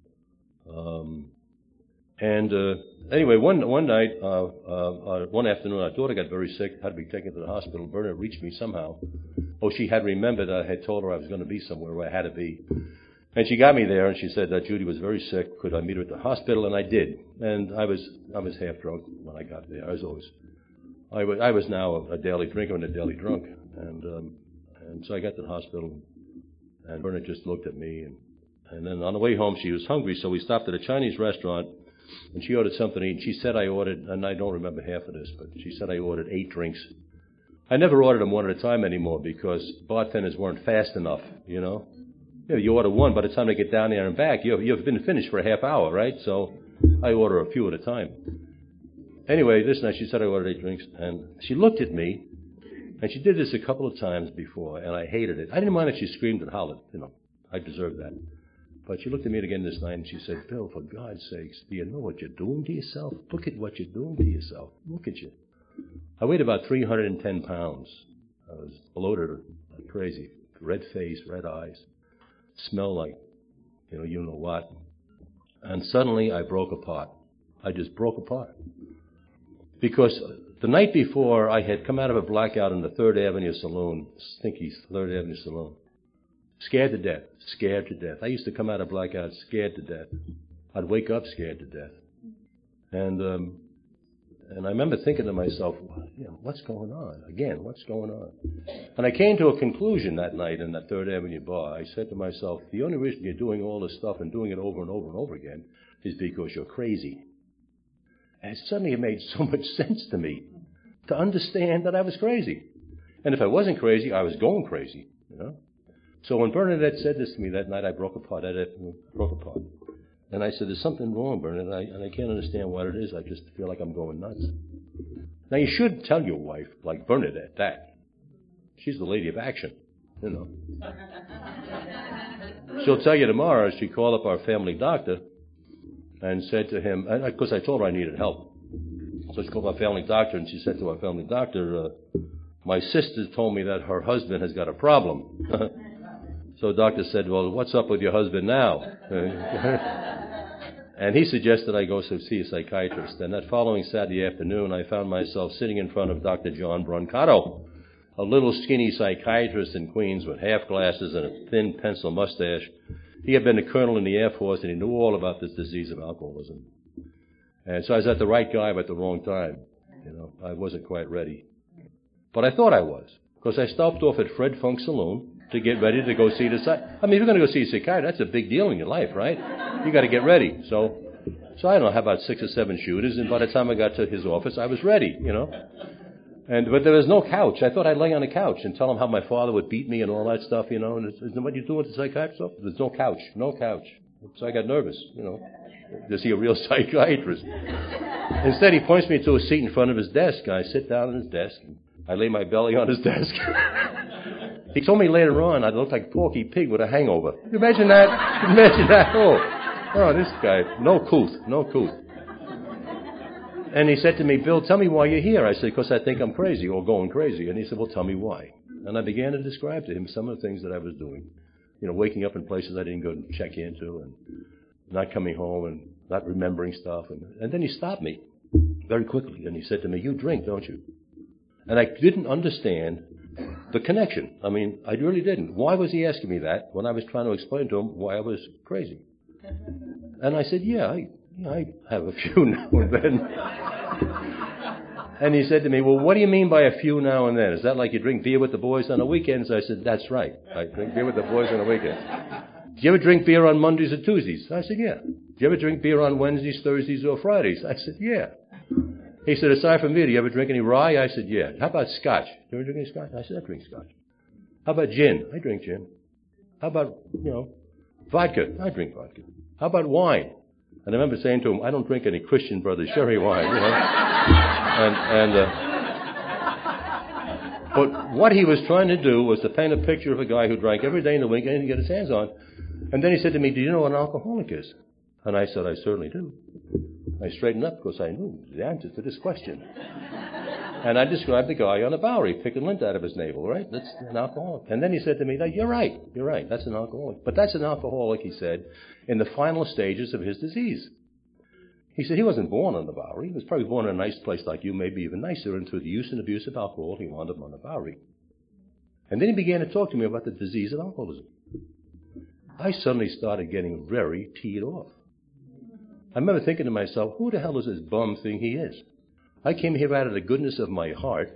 Speaker 2: Anyway, one night, one afternoon, our daughter got very sick, had to be taken to the hospital. Bernadette reached me somehow. Oh, she had remembered I had told her I was going to be somewhere where I had to be. And she got me there, and she said that Judy was very sick. Could I meet her at the hospital? And I did. And I was half drunk when I got there. I was now a daily drinker and a daily drunk. And so I got to the hospital, and Bernadette just looked at me. And then on the way home, she was hungry, so we stopped at a Chinese restaurant, and she ordered something to eat. And she said I ordered, and I don't remember half of this, but she said I ordered 8 drinks. I never ordered them one at a time anymore because bartenders weren't fast enough, You order one, by the time they get down there and back, you've been finished for a half hour, right? So I order a few at a time. Anyway, this night she said I ordered 8 drinks, and she looked at me, and she did this a couple of times before, and I hated it. I didn't mind that she screamed and hollered, I deserved that. But she looked at me again this night, and she said, Bill, for God's sakes, do you know what you're doing to yourself? Look at what you're doing to yourself. Look at you. I weighed about 310 pounds. I was bloated like crazy, red face, red eyes. Smell like, you know what. And suddenly I broke apart. I just broke apart. Because the night before, I had come out of a blackout in the 3rd Avenue Saloon, stinky 3rd Avenue Saloon. Scared to death. I used to come out of blackout scared to death. I'd wake up scared to death. And I remember thinking to myself, what's going on? Again, what's going on? And I came to a conclusion that night in that 3rd Avenue bar. I said to myself, the only reason you're doing all this stuff and doing it over and over and over again is because you're crazy. And suddenly it made so much sense to me to understand that I was crazy. And if I wasn't crazy, I was going crazy, So when Bernadette said this to me that night, I broke apart. And I said, there's something wrong, Bernadette, and I can't understand what it is. I just feel like I'm going nuts. Now, you should tell your wife, like Bernadette, that. She's the lady of action, She'll tell you tomorrow, she called up our family doctor and said to him, because I told her I needed help. So she called our family doctor, and she said to our family doctor, my sister told me that her husband has got a problem. So the doctor said, well, what's up with your husband now? And he suggested I go see a psychiatrist. And that following Saturday afternoon, I found myself sitting in front of Dr. John Brancato, a little skinny psychiatrist in Queens with half glasses and a thin pencil mustache. He had been a colonel in the Air Force, and he knew all about this disease of alcoholism. And so I was at the right guy at the wrong time. I wasn't quite ready. But I thought I was, because I stopped off at Fred Funk Saloon to get ready to go see the psychiatrist. I mean, if you're going to go see a psychiatrist, that's a big deal in your life, right? You got to get ready. So I don't know, how about 6 or 7 shooters, and by the time I got to his office, I was ready, But there was no couch. I thought I'd lay on a couch and tell him how my father would beat me and all that stuff, And isn't what you do with the psychiatrist? There's no couch. So I got nervous, to see a real psychiatrist. Instead, he points me to a seat in front of his desk, and I sit down at his desk, and I lay my belly on his desk. He told me later on I looked like Porky Pig with a hangover. Can you imagine that? Oh, this guy, no couth. And he said to me, Bill, tell me why you're here. I said, because I think I'm crazy or going crazy. And he said, well, tell me why. And I began to describe to him some of the things that I was doing. Waking up in places I didn't go and check into, and not coming home, and not remembering stuff. And then he stopped me very quickly, and he said to me, you drink, don't you? And I didn't understand the connection. I mean, I really didn't. Why was he asking me that when I was trying to explain to him why I was crazy? And I said, I have a few now and then. And he said to me, well, what do you mean by a few now and then? Is that like you drink beer with the boys on the weekends? I said, that's right. I drink beer with the boys on the weekends. Do you ever drink beer on Mondays or Tuesdays? I said, yeah. Do you ever drink beer on Wednesdays, Thursdays, or Fridays? I said, yeah. He said, aside from beer, do you ever drink any rye? I said, yeah. How about scotch? Do you ever drink any scotch? I said, I drink scotch. How about gin? I drink gin. How about, vodka? I drink vodka. How about wine? And I remember saying to him, I don't drink any Christian Brothers sherry wine, But what he was trying to do was to paint a picture of a guy who drank every day in the week, anything to get his hands on. And then he said to me, do you know what an alcoholic is? And I said, I certainly do. I straightened up because I knew the answer to this question. And I described the guy on the Bowery picking lint out of his navel, right? That's an alcoholic. And then he said to me, you're right, that's an alcoholic. But that's an alcoholic, he said, in the final stages of his disease. He said he wasn't born on the Bowery. He was probably born in a nice place like you, maybe even nicer, and through the use and abuse of alcohol, he wound up on the Bowery. And then he began to talk to me about the disease of alcoholism. I suddenly started getting very teed off. I remember thinking to myself, who the hell is this bum thing he is? I came here out of the goodness of my heart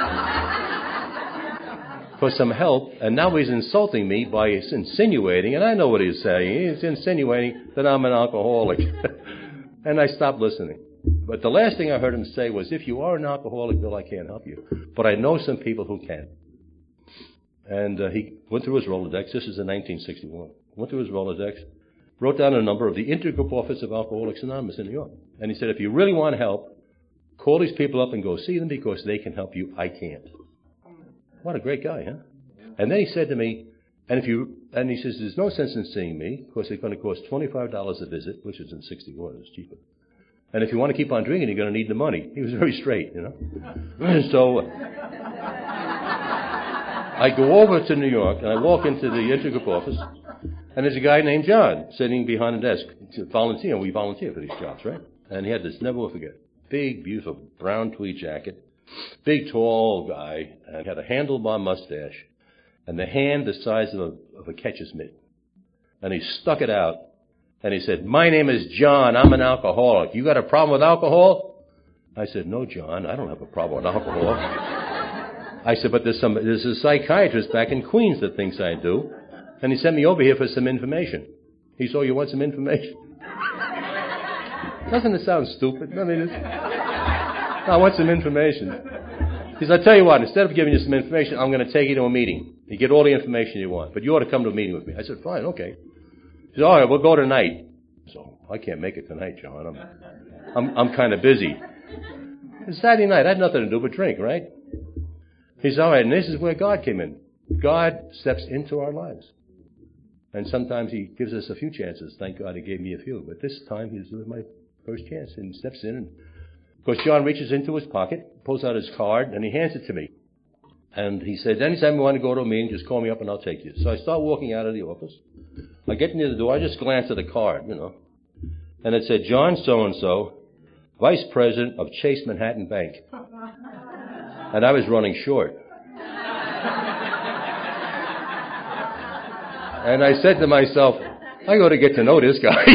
Speaker 2: for some help, and now he's insulting me by insinuating, and I know what he's saying. He's insinuating that I'm an alcoholic. And I stopped listening. But the last thing I heard him say was, if you are an alcoholic, Bill, I can't help you. But I know some people who can. And he went through his Rolodex. This is in 1961. Went through his Rolodex, wrote down a number of the Intergroup Office of Alcoholics Anonymous in New York. And he said, if you really want help, call these people up and go see them because they can help you. I can't. What a great guy, huh? And then he said to me, and he says, there's no sense in seeing me because it's going to cost $25 a visit, which is in 61, it's cheaper. And if you want to keep on drinking, you're going to need the money. He was very straight, you know. So I go over to New York and I walk into the Intergroup office, and there's a guy named John sitting behind the desk. Volunteer. We volunteer for these jobs, right? And he had this, never will forget, big, beautiful brown tweed jacket, big, tall guy, and had a handlebar mustache, and the hand the size of a catcher's mitt. And he stuck it out, and he said, my name is John, I'm an alcoholic. You got a problem with alcohol? I said, no, John, I don't have a problem with alcohol. I said, but there's a psychiatrist back in Queens that thinks I do, and he sent me over here for some information. He said, oh, you want some information? Doesn't it sound stupid? I mean, I want some information. He said, I'll tell you what, instead of giving you some information, I'm going to take you to a meeting. You get all the information you want, but you ought to come to a meeting with me. I said, fine, okay. He said, all right, we'll go tonight. So, I can't make it tonight, John. I'm kind of busy. It's Saturday night. I had nothing to do but drink, right? He said, all right, and this is where God came in. God steps into our lives. And sometimes he gives us a few chances. Thank God he gave me a few. But this time, he was my first chance. And he steps in. And of course, John reaches into his pocket, pulls out his card, and he hands it to me. And he says, anytime you want to go to a meeting, just call me up and I'll take you. So I start walking out of the office. I get near the door. I just glance at the card, you know. And it said, John so-and-so, Vice President of Chase Manhattan Bank. And I was running short. And I said to myself, I got to get to know this guy.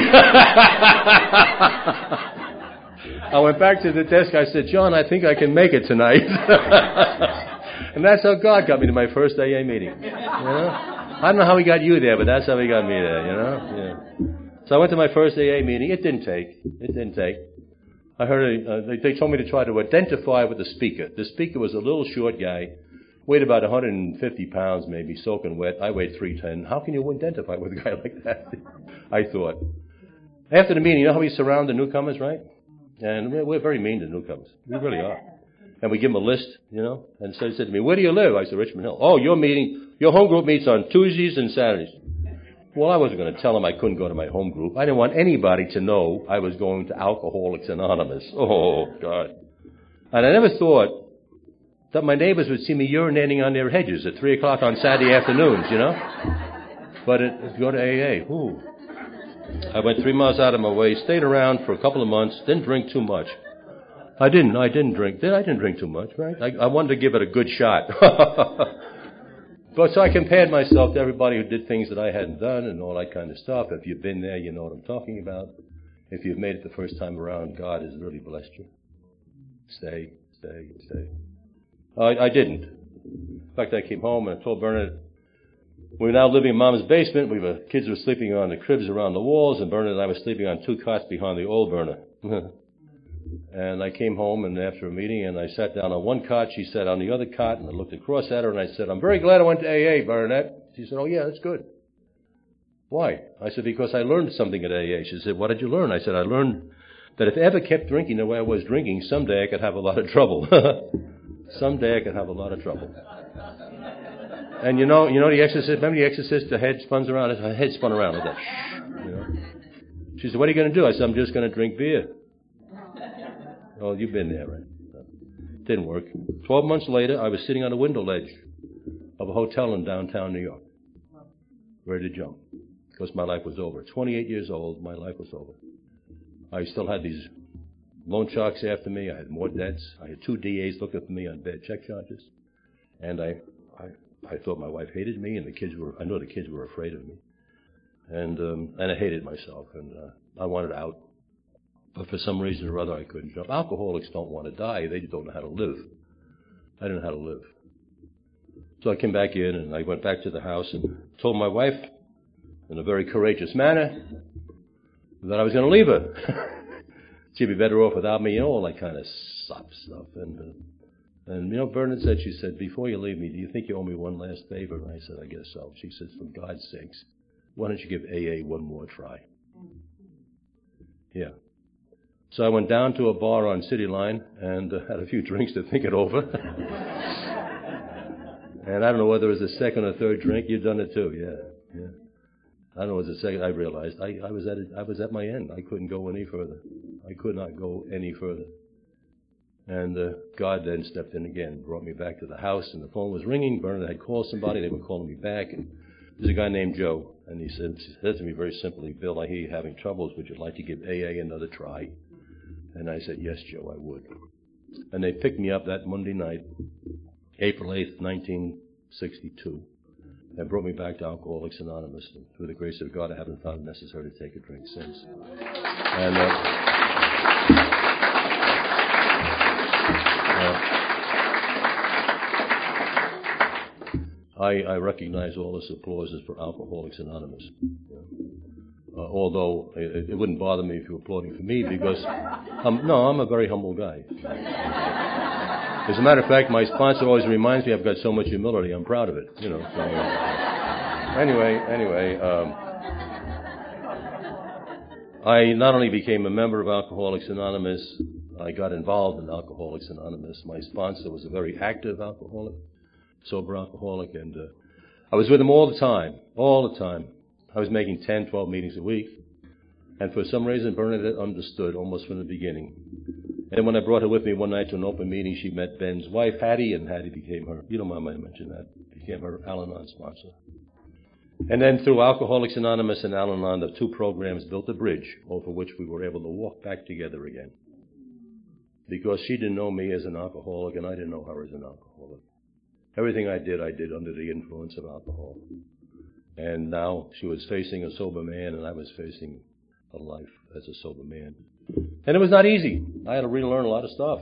Speaker 2: I went back to the desk. I said, John, I think I can make it tonight. And that's how God got me to my first AA meeting. You know? I don't know how he got you there, but that's how he got me there, you know? Yeah. So I went to my first AA meeting. It didn't take. I heard, they told me to try to identify with the speaker. The speaker was a little short guy, weighed about 150 pounds maybe, soaking wet. I weighed 310. How can you identify with a guy like that? I thought. After the meeting, you know how we surround the newcomers, right? And we're very mean to newcomers. We really are. And we give them a list, you know. And so he said to me, where do you live? I said, Richmond Hill. Oh, your home group meets on Tuesdays and Saturdays. Well, I wasn't going to tell them I couldn't go to my home group. I didn't want anybody to know I was going to Alcoholics Anonymous. Oh, God. And I never thought that my neighbors would see me urinating on their hedges at 3 o'clock on Saturday afternoons, you know. But go to AA. Ooh. I went 3 miles out of my way, stayed around for a couple of months, didn't drink too much. I didn't drink. I didn't drink too much, right? I wanted to give it a good shot. But so I compared myself to everybody who did things that I hadn't done and all that kind of stuff. If you've been there, you know what I'm talking about. If you've made it the first time around, God has really blessed you. Stay. I didn't. In fact, I came home and I told Bernadette, we were now living in Mom's basement. Kids were sleeping on the cribs around the walls, and Bernadette and I were sleeping on 2 cots behind the old burner. And I came home and after a meeting and I sat down on 1 cot. She sat on the other cot and I looked across at her and I said, I'm very glad I went to AA, Bernadette. She said, oh yeah, that's good. Why? I said, because I learned something at AA. She said, what did you learn? I said, I learned that if I ever kept drinking the way I was drinking, someday I could have a lot of trouble. Someday I could have a lot of trouble. And you know the Exorcist, remember the Exorcist, the head spun around, her head spun around like that. You know? She said, what are you going to do? I said, I'm just going to drink beer. Oh, you've been there, right? Didn't work. 12 months later, I was sitting on a window ledge of a hotel in downtown New York, ready to jump, because my life was over. 28 years old, my life was over. I still had these loan sharks after me. I had more debts. I had 2 DAs looking for me on bad check charges. And I thought my wife hated me, and I know the kids were afraid of me. And I hated myself, and I wanted out. But for some reason or other, I couldn't jump. Alcoholics don't want to die. They just don't know how to live. I didn't know how to live. So I came back in, and I went back to the house and told my wife, in a very courageous manner, that I was going to leave her. She'd be better off without me, all that kind of sop stuff. And Bernard said, she said, before you leave me, do you think you owe me one last favor? And I said, I guess so. She says, for God's sakes, why don't you give AA one more try? Yeah. So I went down to a bar on City Line and had a few drinks to think it over. And I don't know whether it was the second or third drink. You've done it too, yeah. I don't know, it was the second. I realized I was at my end. I couldn't go any further. I could not go any further. And God then stepped in again, brought me back to the house, and the phone was ringing. Bernard had called somebody. They were calling me back. And there's a guy named Joe, and he said to me very simply, Bill, I hear you're having troubles. Would you like to give AA another try? And I said, yes, Joe, I would. And they picked me up that Monday night, April 8th, 1962, and brought me back to Alcoholics Anonymous. And through the grace of God, I haven't found it necessary to take a drink since. And I recognize all this applause is for Alcoholics Anonymous. Although it wouldn't bother me if you were applauding for me, because I'm a very humble guy. As a matter of fact, my sponsor always reminds me I've got so much humility. I'm proud of it. So, anyway, I not only became a member of Alcoholics Anonymous, I got involved in Alcoholics Anonymous. My sponsor was a very active alcoholic, sober alcoholic, and I was with him all the time. I was making 10, 12 meetings a week. And for some reason, Bernadette understood almost from the beginning. And when I brought her with me one night to an open meeting, she met Ben's wife, Hattie, and Hattie became her, you don't mind me mentioning that, became her Al-Anon sponsor. And then through Alcoholics Anonymous and Al-Anon, the 2 programs built a bridge over which we were able to walk back together again. Because she didn't know me as an alcoholic, and I didn't know her as an alcoholic. Everything I did under the influence of alcohol. And now she was facing a sober man, and I was facing a life as a sober man. And it was not easy. I had to relearn a lot of stuff,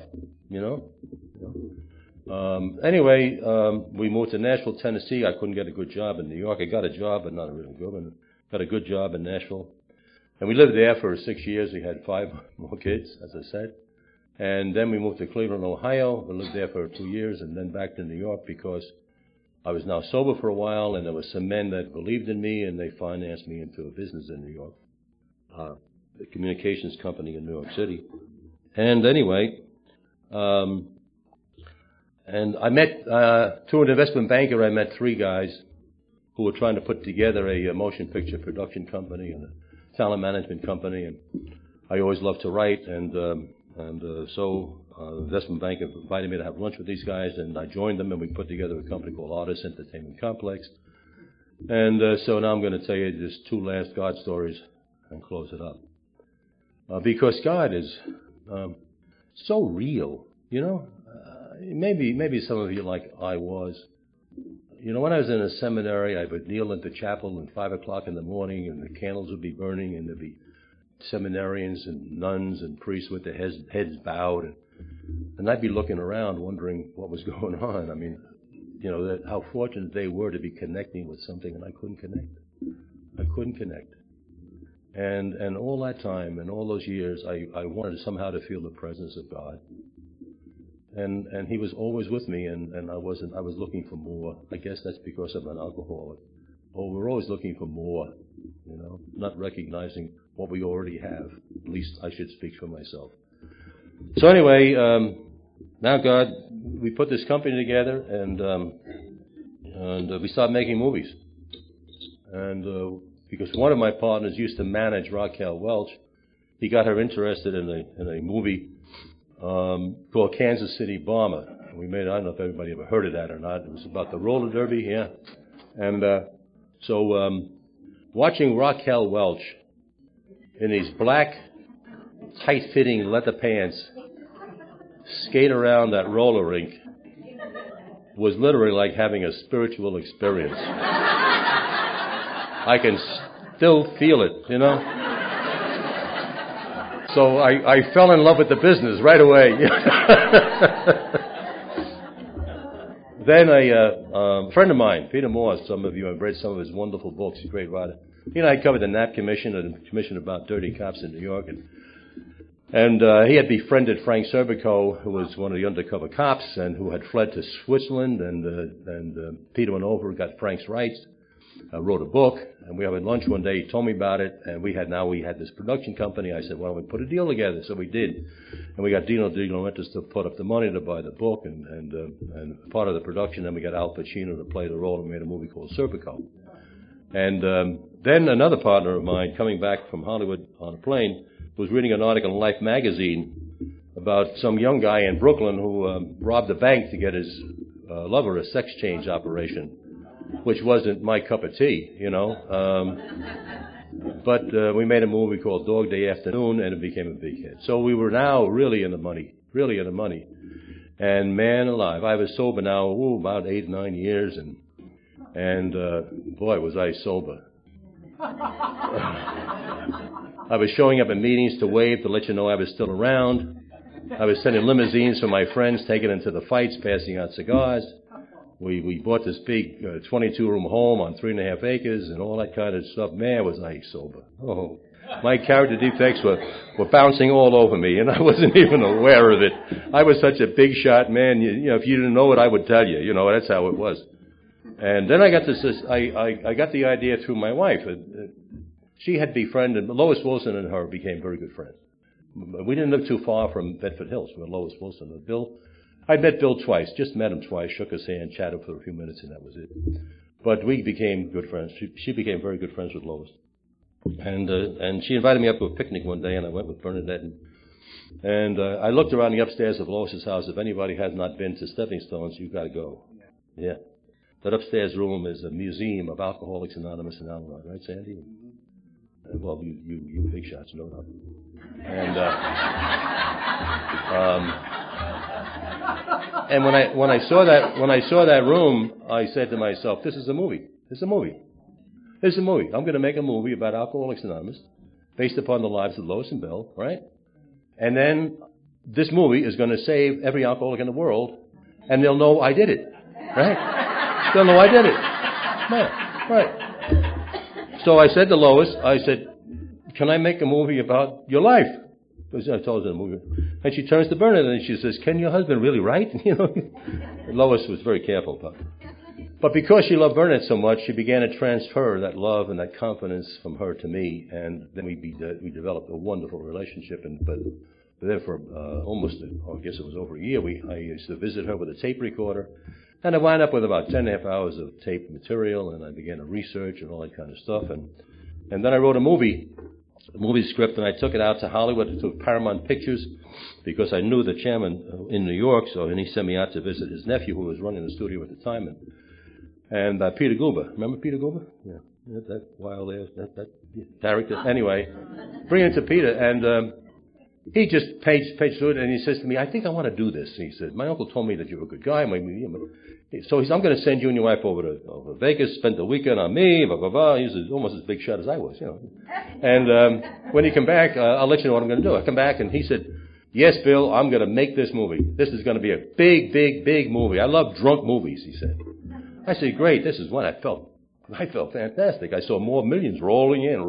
Speaker 2: Anyway, we moved to Nashville, Tennessee. I couldn't get a good job in New York. I got a job, but not a really good one. Got a good job in Nashville. And we lived there for 6 years. We had 5 more kids, as I said. And then we moved to Cleveland, Ohio. We lived there for 2 years, and then back to New York because I was now sober for a while, and there were some men that believed in me, and they financed me into a business in New York, a communications company in New York City. And anyway, and I met, through an investment banker, I met 3 guys who were trying to put together a motion picture production company and a talent management company, and I always loved to write, so the investment bank invited me to have lunch with these guys, and I joined them, and we put together a company called Artist Entertainment Complex. And so now I'm going to tell you just 2 last God stories and close it up. Because God is so real, Maybe some of you like I was. When I was in a seminary, I would kneel at the chapel at 5 o'clock in the morning, and the candles would be burning, and there'd be seminarians and nuns and priests with their heads bowed, and I'd be looking around wondering what was going on. I mean, how fortunate they were to be connecting with something, and I couldn't connect. And all that time and all those years, I wanted somehow to feel the presence of God. And He was always with me, and I was looking for more. I guess that's because I'm an alcoholic. We're always looking for more, not recognizing what we already have. At least I should speak for myself. So anyway, now God, we put this company together, and we started making movies. And because one of my partners used to manage Raquel Welch, he got her interested in a movie called Kansas City Bomber. We made, I don't know if everybody ever heard of that or not. It was about the roller derby, yeah. And so watching Raquel Welch in these black, tight-fitting leather pants skate around that roller rink was literally like having a spiritual experience. I can still feel it, you know. So I fell in love with the business right away. Then a friend of mine, Peter Moore, some of you have read some of his wonderful books. He's a great writer. He and I covered the Knapp Commission, a commission about dirty cops in New York. And he had befriended Frank Serpico, who was one of the undercover cops and who had fled to Switzerland. And Peter went over, got Frank's rights, wrote a book. And we were having lunch one day. He told me about it. And we had this production company. I said, why don't we put a deal together? So we did. And we got Dino De Laurentiis to put up the money to buy the book and part of the production. Then we got Al Pacino to play the role, and we made a movie called Serpico. And then another partner of mine, coming back from Hollywood on a plane, was reading an article in Life magazine about some young guy in Brooklyn who robbed a bank to get his lover a sex change operation, which wasn't my cup of tea, you know. But we made a movie called Dog Day Afternoon, and it became a big hit. So we were now really in the money. And man alive, I was sober now about 8 or 9 years, and boy, was I sober. I was showing up at meetings to wave to let you know I was still around. I was sending limousines for my friends, taking them to the fights, passing out cigars. We bought this big 22-room home on 3.5 acres and all that kind of stuff. Man, was I sober. Oh, my character defects were bouncing all over me, and I wasn't even aware of it. I was such a big shot, man. You know, if you didn't know it, I would tell you. You know, that's how it was. And then I got this. I got the idea through my wife. She had befriended Lois Wilson, and her became very good friends. We didn't live too far from Bedford Hills, where Lois Wilson and Bill. I'd met Bill twice, just met him twice, shook his hand, chatted for a few minutes, and that was it. But we became good friends. She became very good friends with Lois. And she invited me up to a picnic one day, and I went with Bernadette. And I looked around the upstairs of Lois's house. If anybody has not been to Stepping Stones, you've got to go. Yeah. That upstairs room is a museum of Alcoholics Anonymous and Al-Anon, right, Sandy? Well, you big shots know that. And when I saw that room, I said to myself, "This is a movie. This is a movie. This is a movie. I'm going to make a movie about Alcoholics Anonymous, based upon the lives of Lois and Bill, right? And then this movie is going to save every alcoholic in the world, and they'll know I did it, right? They'll know I did it, right?" So I said to Lois, I said, "Can I make a movie about your life?" Because I told her the movie. And she turns to Bernadette and she says, "Can your husband really write?" You know, Lois was very careful about it. But because she loved Bernadette so much, she began to transfer that love and that confidence from her to me. And then we developed a wonderful relationship. But there for almost, I guess it was over a year, I used to visit her with a tape recorder. And I wound up with about 10.5 hours of tape material, and I began to research and all that kind of stuff. And then I wrote a movie script, and I took it out to Hollywood, to Paramount Pictures, because I knew the chairman in New York, and he sent me out to visit his nephew, who was running the studio at the time, and Peter Guber. Remember Peter Guber? Yeah, that wild ass, that character. Anyway, bring it to Peter, and he just paged through it, and he says to me, "I think I want to do this." He said, "My uncle told me that you're a good guy." So he said, "I'm going to send you and your wife over to Vegas, spend the weekend on me, blah, blah, blah." He was almost as big shot as I was, you know. And when you come back, I'll let you know what I'm going to do. I come back, and he said, "Yes, Bill, I'm going to make this movie. This is going to be a big, big, big movie. I love drunk movies," he said. I said, "Great, this is what I felt. I felt fantastic. I saw more millions rolling in.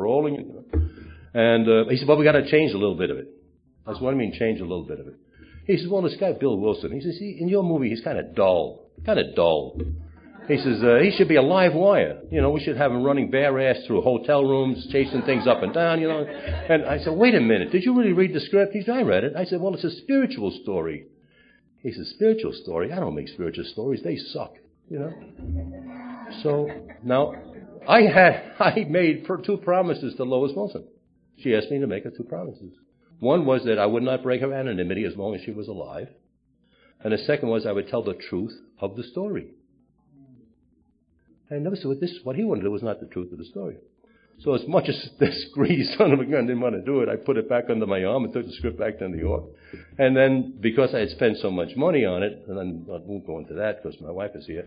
Speaker 2: And he said, "Well, we got to change a little bit of it." I said, "What do you mean change a little bit of it?" He says, "Well, this guy, Bill Wilson," he says, "in your movie, he's kind of dull. He says, he should be a live wire. You know, we should have him running bare ass through hotel rooms, chasing things up and down, you know." And I said, "Wait a minute, did you really read the script?" He said, "I read it." I said, "Well, it's a spiritual story. He says, spiritual story? I don't make spiritual stories. They suck, you know. So now I made 2 promises to Lois Wilson. She asked me to make her 2 promises. One was that I would not break her anonymity as long as she was alive. And the second was I would tell the truth of the story. And notice what he wanted to do was not the truth of the story. So as much as this greedy son of a gun didn't want to do it, I put it back under my arm and took the script back to New York. And then, because I had spent so much money on it, and I won't go into that because my wife is here.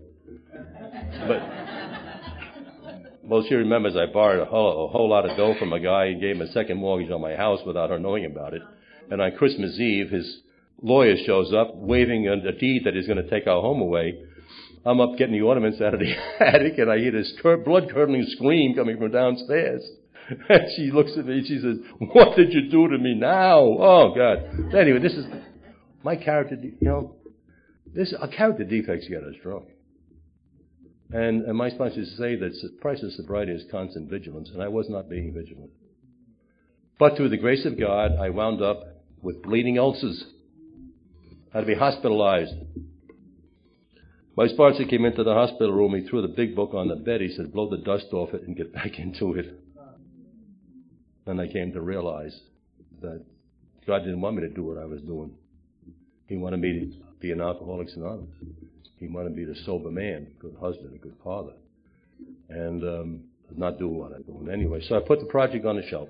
Speaker 2: Well, she remembers I borrowed a whole lot of dough from a guy and gave him a second mortgage on my house without her knowing about it. And on Christmas Eve, his lawyer shows up waving a deed that he's going to take our home away. I'm up getting the ornaments out of the attic, and I hear this blood-curdling scream coming from downstairs. And she looks at me and she says, "What did you do to me now?" Oh, God. Anyway, this is my character, character defects get us drunk. And my sponsors say that the price of sobriety is constant vigilance, and I was not being vigilant. But through the grace of God, I wound up with bleeding ulcers. I had to be hospitalized. My sponsor came into the hospital room. He threw the big book on the bed. He said, "Blow the dust off it and get back into it." And I came to realize that God didn't want me to do what I was doing. He wanted me to be an Alcoholics Anonymous. He wanted me to be a sober man, a good husband, a good father, and not do what I'm doing anyway. So I put the project on the shelf.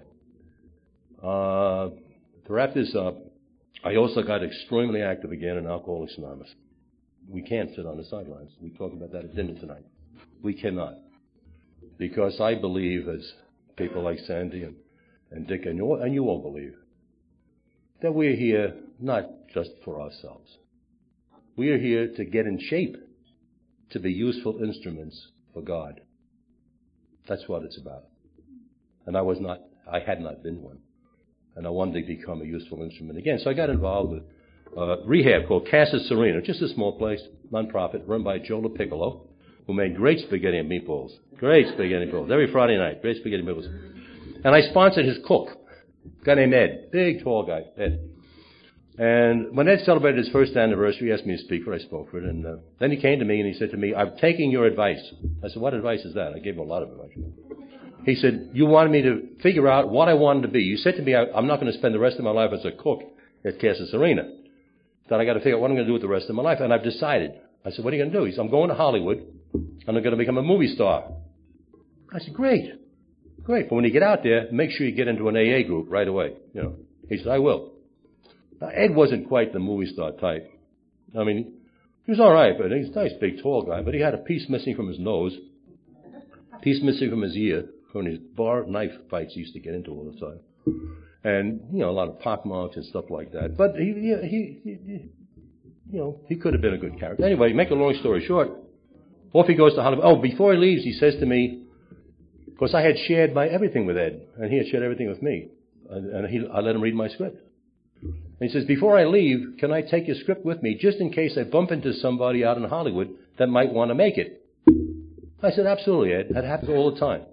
Speaker 2: To wrap this up, I also got extremely active again in Alcoholics Anonymous. We can't sit on the sidelines. We talked about that at dinner tonight. We cannot. Because I believe, as people like Sandy and Dick and you all believe, that we're here not just for ourselves. We are here to get in shape, to be useful instruments for God. That's what it's about. And I had not been one. And I wanted to become a useful instrument again. So I got involved with rehab called Casa Serena, just a small place, non-profit, run by Joe LaPiccolo, who made great spaghetti and meatballs. Great spaghetti and meatballs. Every Friday night, great spaghetti and meatballs. And I sponsored his cook, a guy named Ed, big, tall guy, Ed. And when Ed celebrated his first anniversary, he asked me to speak for it. I spoke for it. And then he came to me and he said to me, "I'm taking your advice." I said, "What advice is that?" I gave him a lot of advice. He said, "You wanted me to figure out what I wanted to be. You said to me, I'm not going to spend the rest of my life as a cook at Casa Serena. That I got to figure out what I'm going to do with the rest of my life. And I've decided." I said, "What are you going to do?" He said, "I'm going to Hollywood, and I'm going to become a movie star." I said, Great. But when you get out there, make sure you get into an AA group right away. He said, "I will." Now, Ed wasn't quite the movie star type. I mean, he was all right, but he's a nice, big, tall guy. But he had a piece missing from his nose, piece missing from his ear, from his bar knife fights he used to get into all the time. And, a lot of pockmarks and stuff like that. But he could have been a good character. Anyway, make a long story short, off he goes to Hollywood. Oh, before he leaves, he says to me, because I had shared my everything with Ed, and he had shared everything with me. And I let him read my script. And he says, "Before I leave, can I take your script with me, just in case I bump into somebody out in Hollywood that might want to make it?" I said, "Absolutely, Ed. That happens all the time."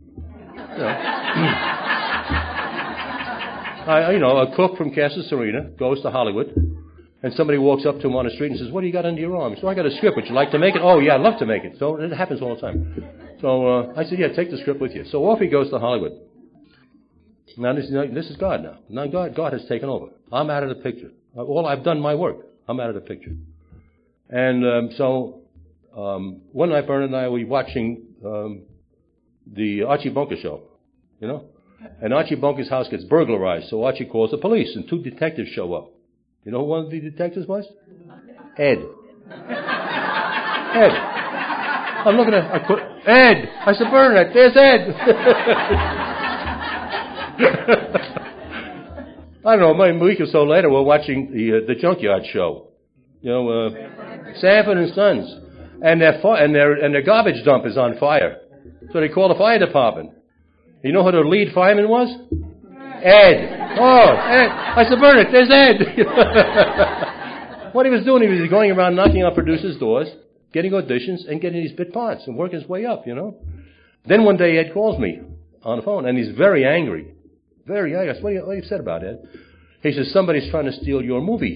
Speaker 2: A cook from Casa Serena goes to Hollywood, and somebody walks up to him on the street and says, "What do you got under your arm?" So "I got a script. Would you like to make it?" "Oh, yeah, I'd love to make it." So it happens all the time. So I said, "Yeah, take the script with you." So off he goes to Hollywood. Now this is God now. Now God has taken over. I'm out of the picture. I've done my work. I'm out of the picture. And so one night, Bernard and I were watching the Archie Bunker show, And Archie Bunker's house gets burglarized, so Archie calls the police, and 2 detectives show up. You know who one of the detectives was? Ed. Ed. I'm looking at Ed. I said, "Bernard, there's Ed." I don't know, maybe a week or so later, we're watching the Junkyard show. Sanford and Sons, and their garbage dump is on fire. So they call the fire department. You know who the lead fireman was? Ed. Oh, Ed. I said, "Bernard, there's Ed." What he was doing, he was going around knocking on producers' doors, getting auditions, and getting these bit parts, and working his way up, Then one day Ed calls me on the phone, and he's very angry. Very angry. I said, what are you upset about, Ed? He says, "Somebody's trying to steal your movie."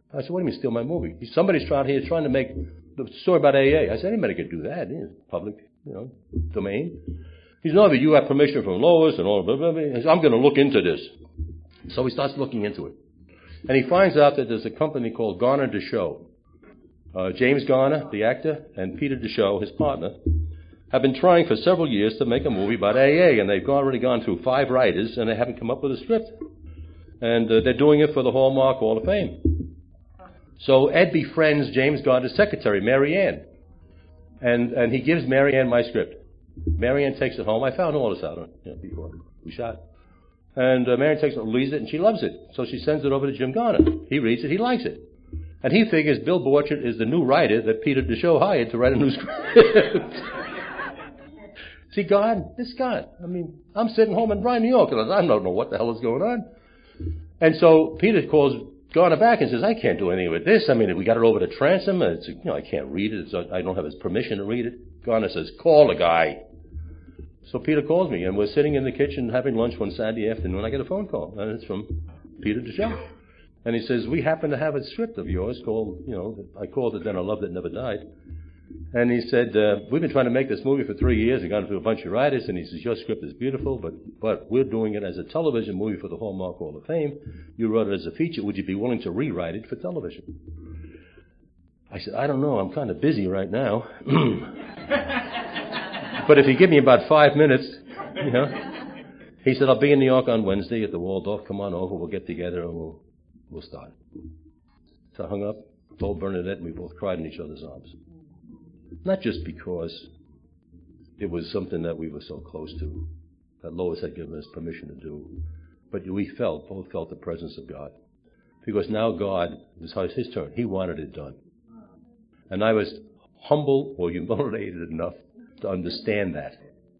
Speaker 2: I said, what do you mean steal my movie? Somebody's out here trying to make the story about AA. I said, anybody could do that. It's public, domain. He said, no, but you have permission from Lois and all, blah, blah, blah. He said, I'm going to look into this. So he starts looking into it. And he finds out that there's a company called Garner DeShow. James Garner, the actor, and Peter DeShow, his partner, have been trying for several years to make a movie about AA, and they've already gone through 5 writers, and they haven't come up with a script. And they're doing it for the Hallmark Hall of Fame. So Ed befriends James Garner's secretary, Mary Ann. And he gives Mary Ann my script. Mary Ann takes it home. I found all this out before we shot. And Mary Ann takes it, reads it, and she loves it. So she sends it over to Jim Garner. He reads it, he likes it. And he figures Bill Borchert is the new writer that Peter DeShow hired to write a new script. See, this God. I mean, I'm sitting home in Bryan, New York, and I don't know what the hell is going on. And so Peter calls Garner back and says, I can't do anything with this. I mean, we got it over to Transom. And I can't read it. I don't have his permission to read it. Garner says, call the guy. So Peter calls me, and we're sitting in the kitchen having lunch one Saturday afternoon. I get a phone call, and it's from Peter DeShow. And he says, we happen to have a script of yours called, I called it Then I Loved It Never Died. And he said, we've been trying to make this movie for 3 years and gone through a bunch of writers, and he says, your script is beautiful, but we're doing it as a television movie for the Hallmark Hall of Fame. You wrote it as a feature. Would you be willing to rewrite it for television? I said, I don't know. I'm kind of busy right now. But if you give me about 5 minutes, He said, I'll be in New York on Wednesday at the Waldorf. Come on over. We'll get together and we'll start. So I hung up, told Bernadette, and we both cried in each other's arms. Not just because it was something that we were so close to, that Lois had given us permission to do, but we both felt the presence of God. Because now God, it was his turn. He wanted it done. And I was humble or humiliated enough to understand that.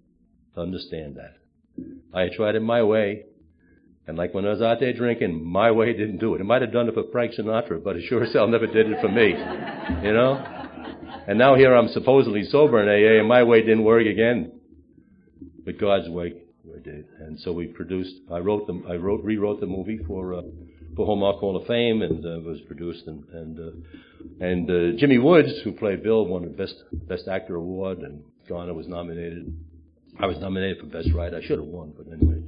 Speaker 2: I tried it my way, and like when I was out there drinking, my way didn't do it. It might have done it for Frank Sinatra, but it sure as hell never did it for me. And now here I'm supposedly sober in AA, and my way didn't work again. But God's way did. And so we produced, rewrote the movie for Hallmark Hall of Fame, and it was produced, and Jimmy Woods, who played Bill, won the Best Actor award, and Garner was nominated. I was nominated for Best Writer. I should have won, but anyway.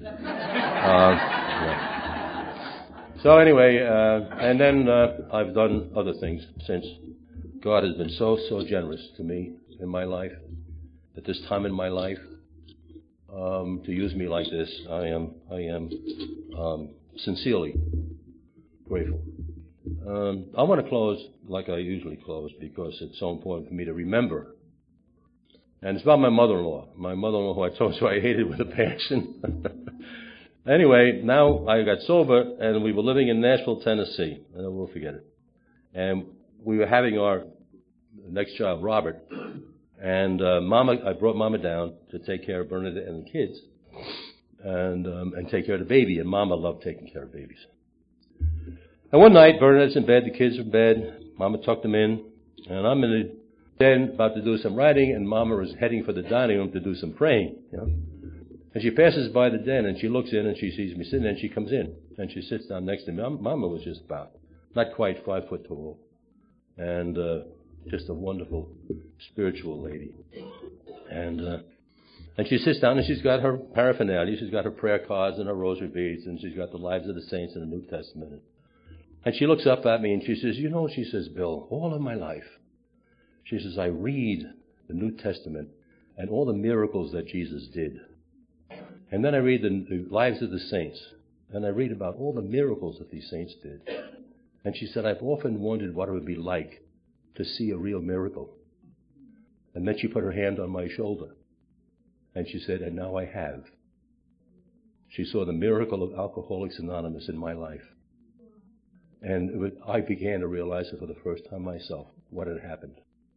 Speaker 2: So anyway, and then I've done other things since. God has been so generous to me in my life, at this time in my life, to use me like this. I am sincerely grateful. I want to close like I usually close because it's so important for me to remember. And it's about my mother-in-law. My mother-in-law, who I told you I hated with a passion. Anyway, now I got sober, and we were living in Nashville, Tennessee. I will forget it. And we were having our next child, Robert. And I brought Mama down to take care of Bernadette and the kids, and take care of the baby. And Mama loved taking care of babies. And one night, Bernadette's in bed, the kids are in bed. Mama tucked them in, and I'm in the den about to do some writing, and Mama is heading for the dining room to do some praying. And she passes by the den, and she looks in, and she sees me sitting there, and she comes in, and she sits down next to me. Mama was just about, not quite 5 foot tall, and just a wonderful spiritual lady. And she sits down, and she's got her paraphernalia. She's got her prayer cards and her rosary beads, and she's got the lives of the saints in the New Testament. And she looks up at me, and she says, she says, Bill, all of my life, she says, I read the New Testament and all the miracles that Jesus did. And then I read the lives of the saints, and I read about all the miracles that these saints did. And she said, I've often wondered what it would be like to see a real miracle. And then she put her hand on my shoulder, and she said, and now I have. She saw the miracle of Alcoholics Anonymous in my life. And I began to realize it for the first time myself, what had happened.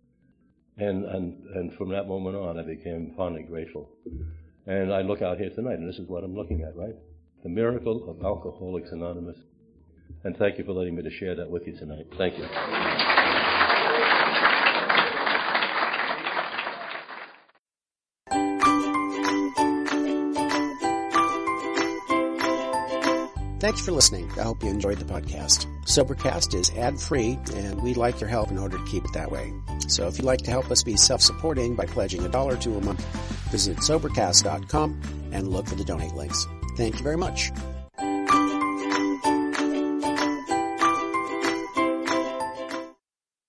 Speaker 2: And from that moment on, I became fondly grateful. And I look out here tonight, and this is what I'm looking at, right? The miracle of Alcoholics Anonymous. And thank you for letting me to share that with you tonight. Thank you.
Speaker 1: Thanks for listening. I hope you enjoyed the podcast. Sobercast is ad-free, and we'd like your help in order to keep it that way. So if you'd like to help us be self-supporting by pledging $1 or $2 a month, visit Sobercast.com and look for the donate links. Thank you very much.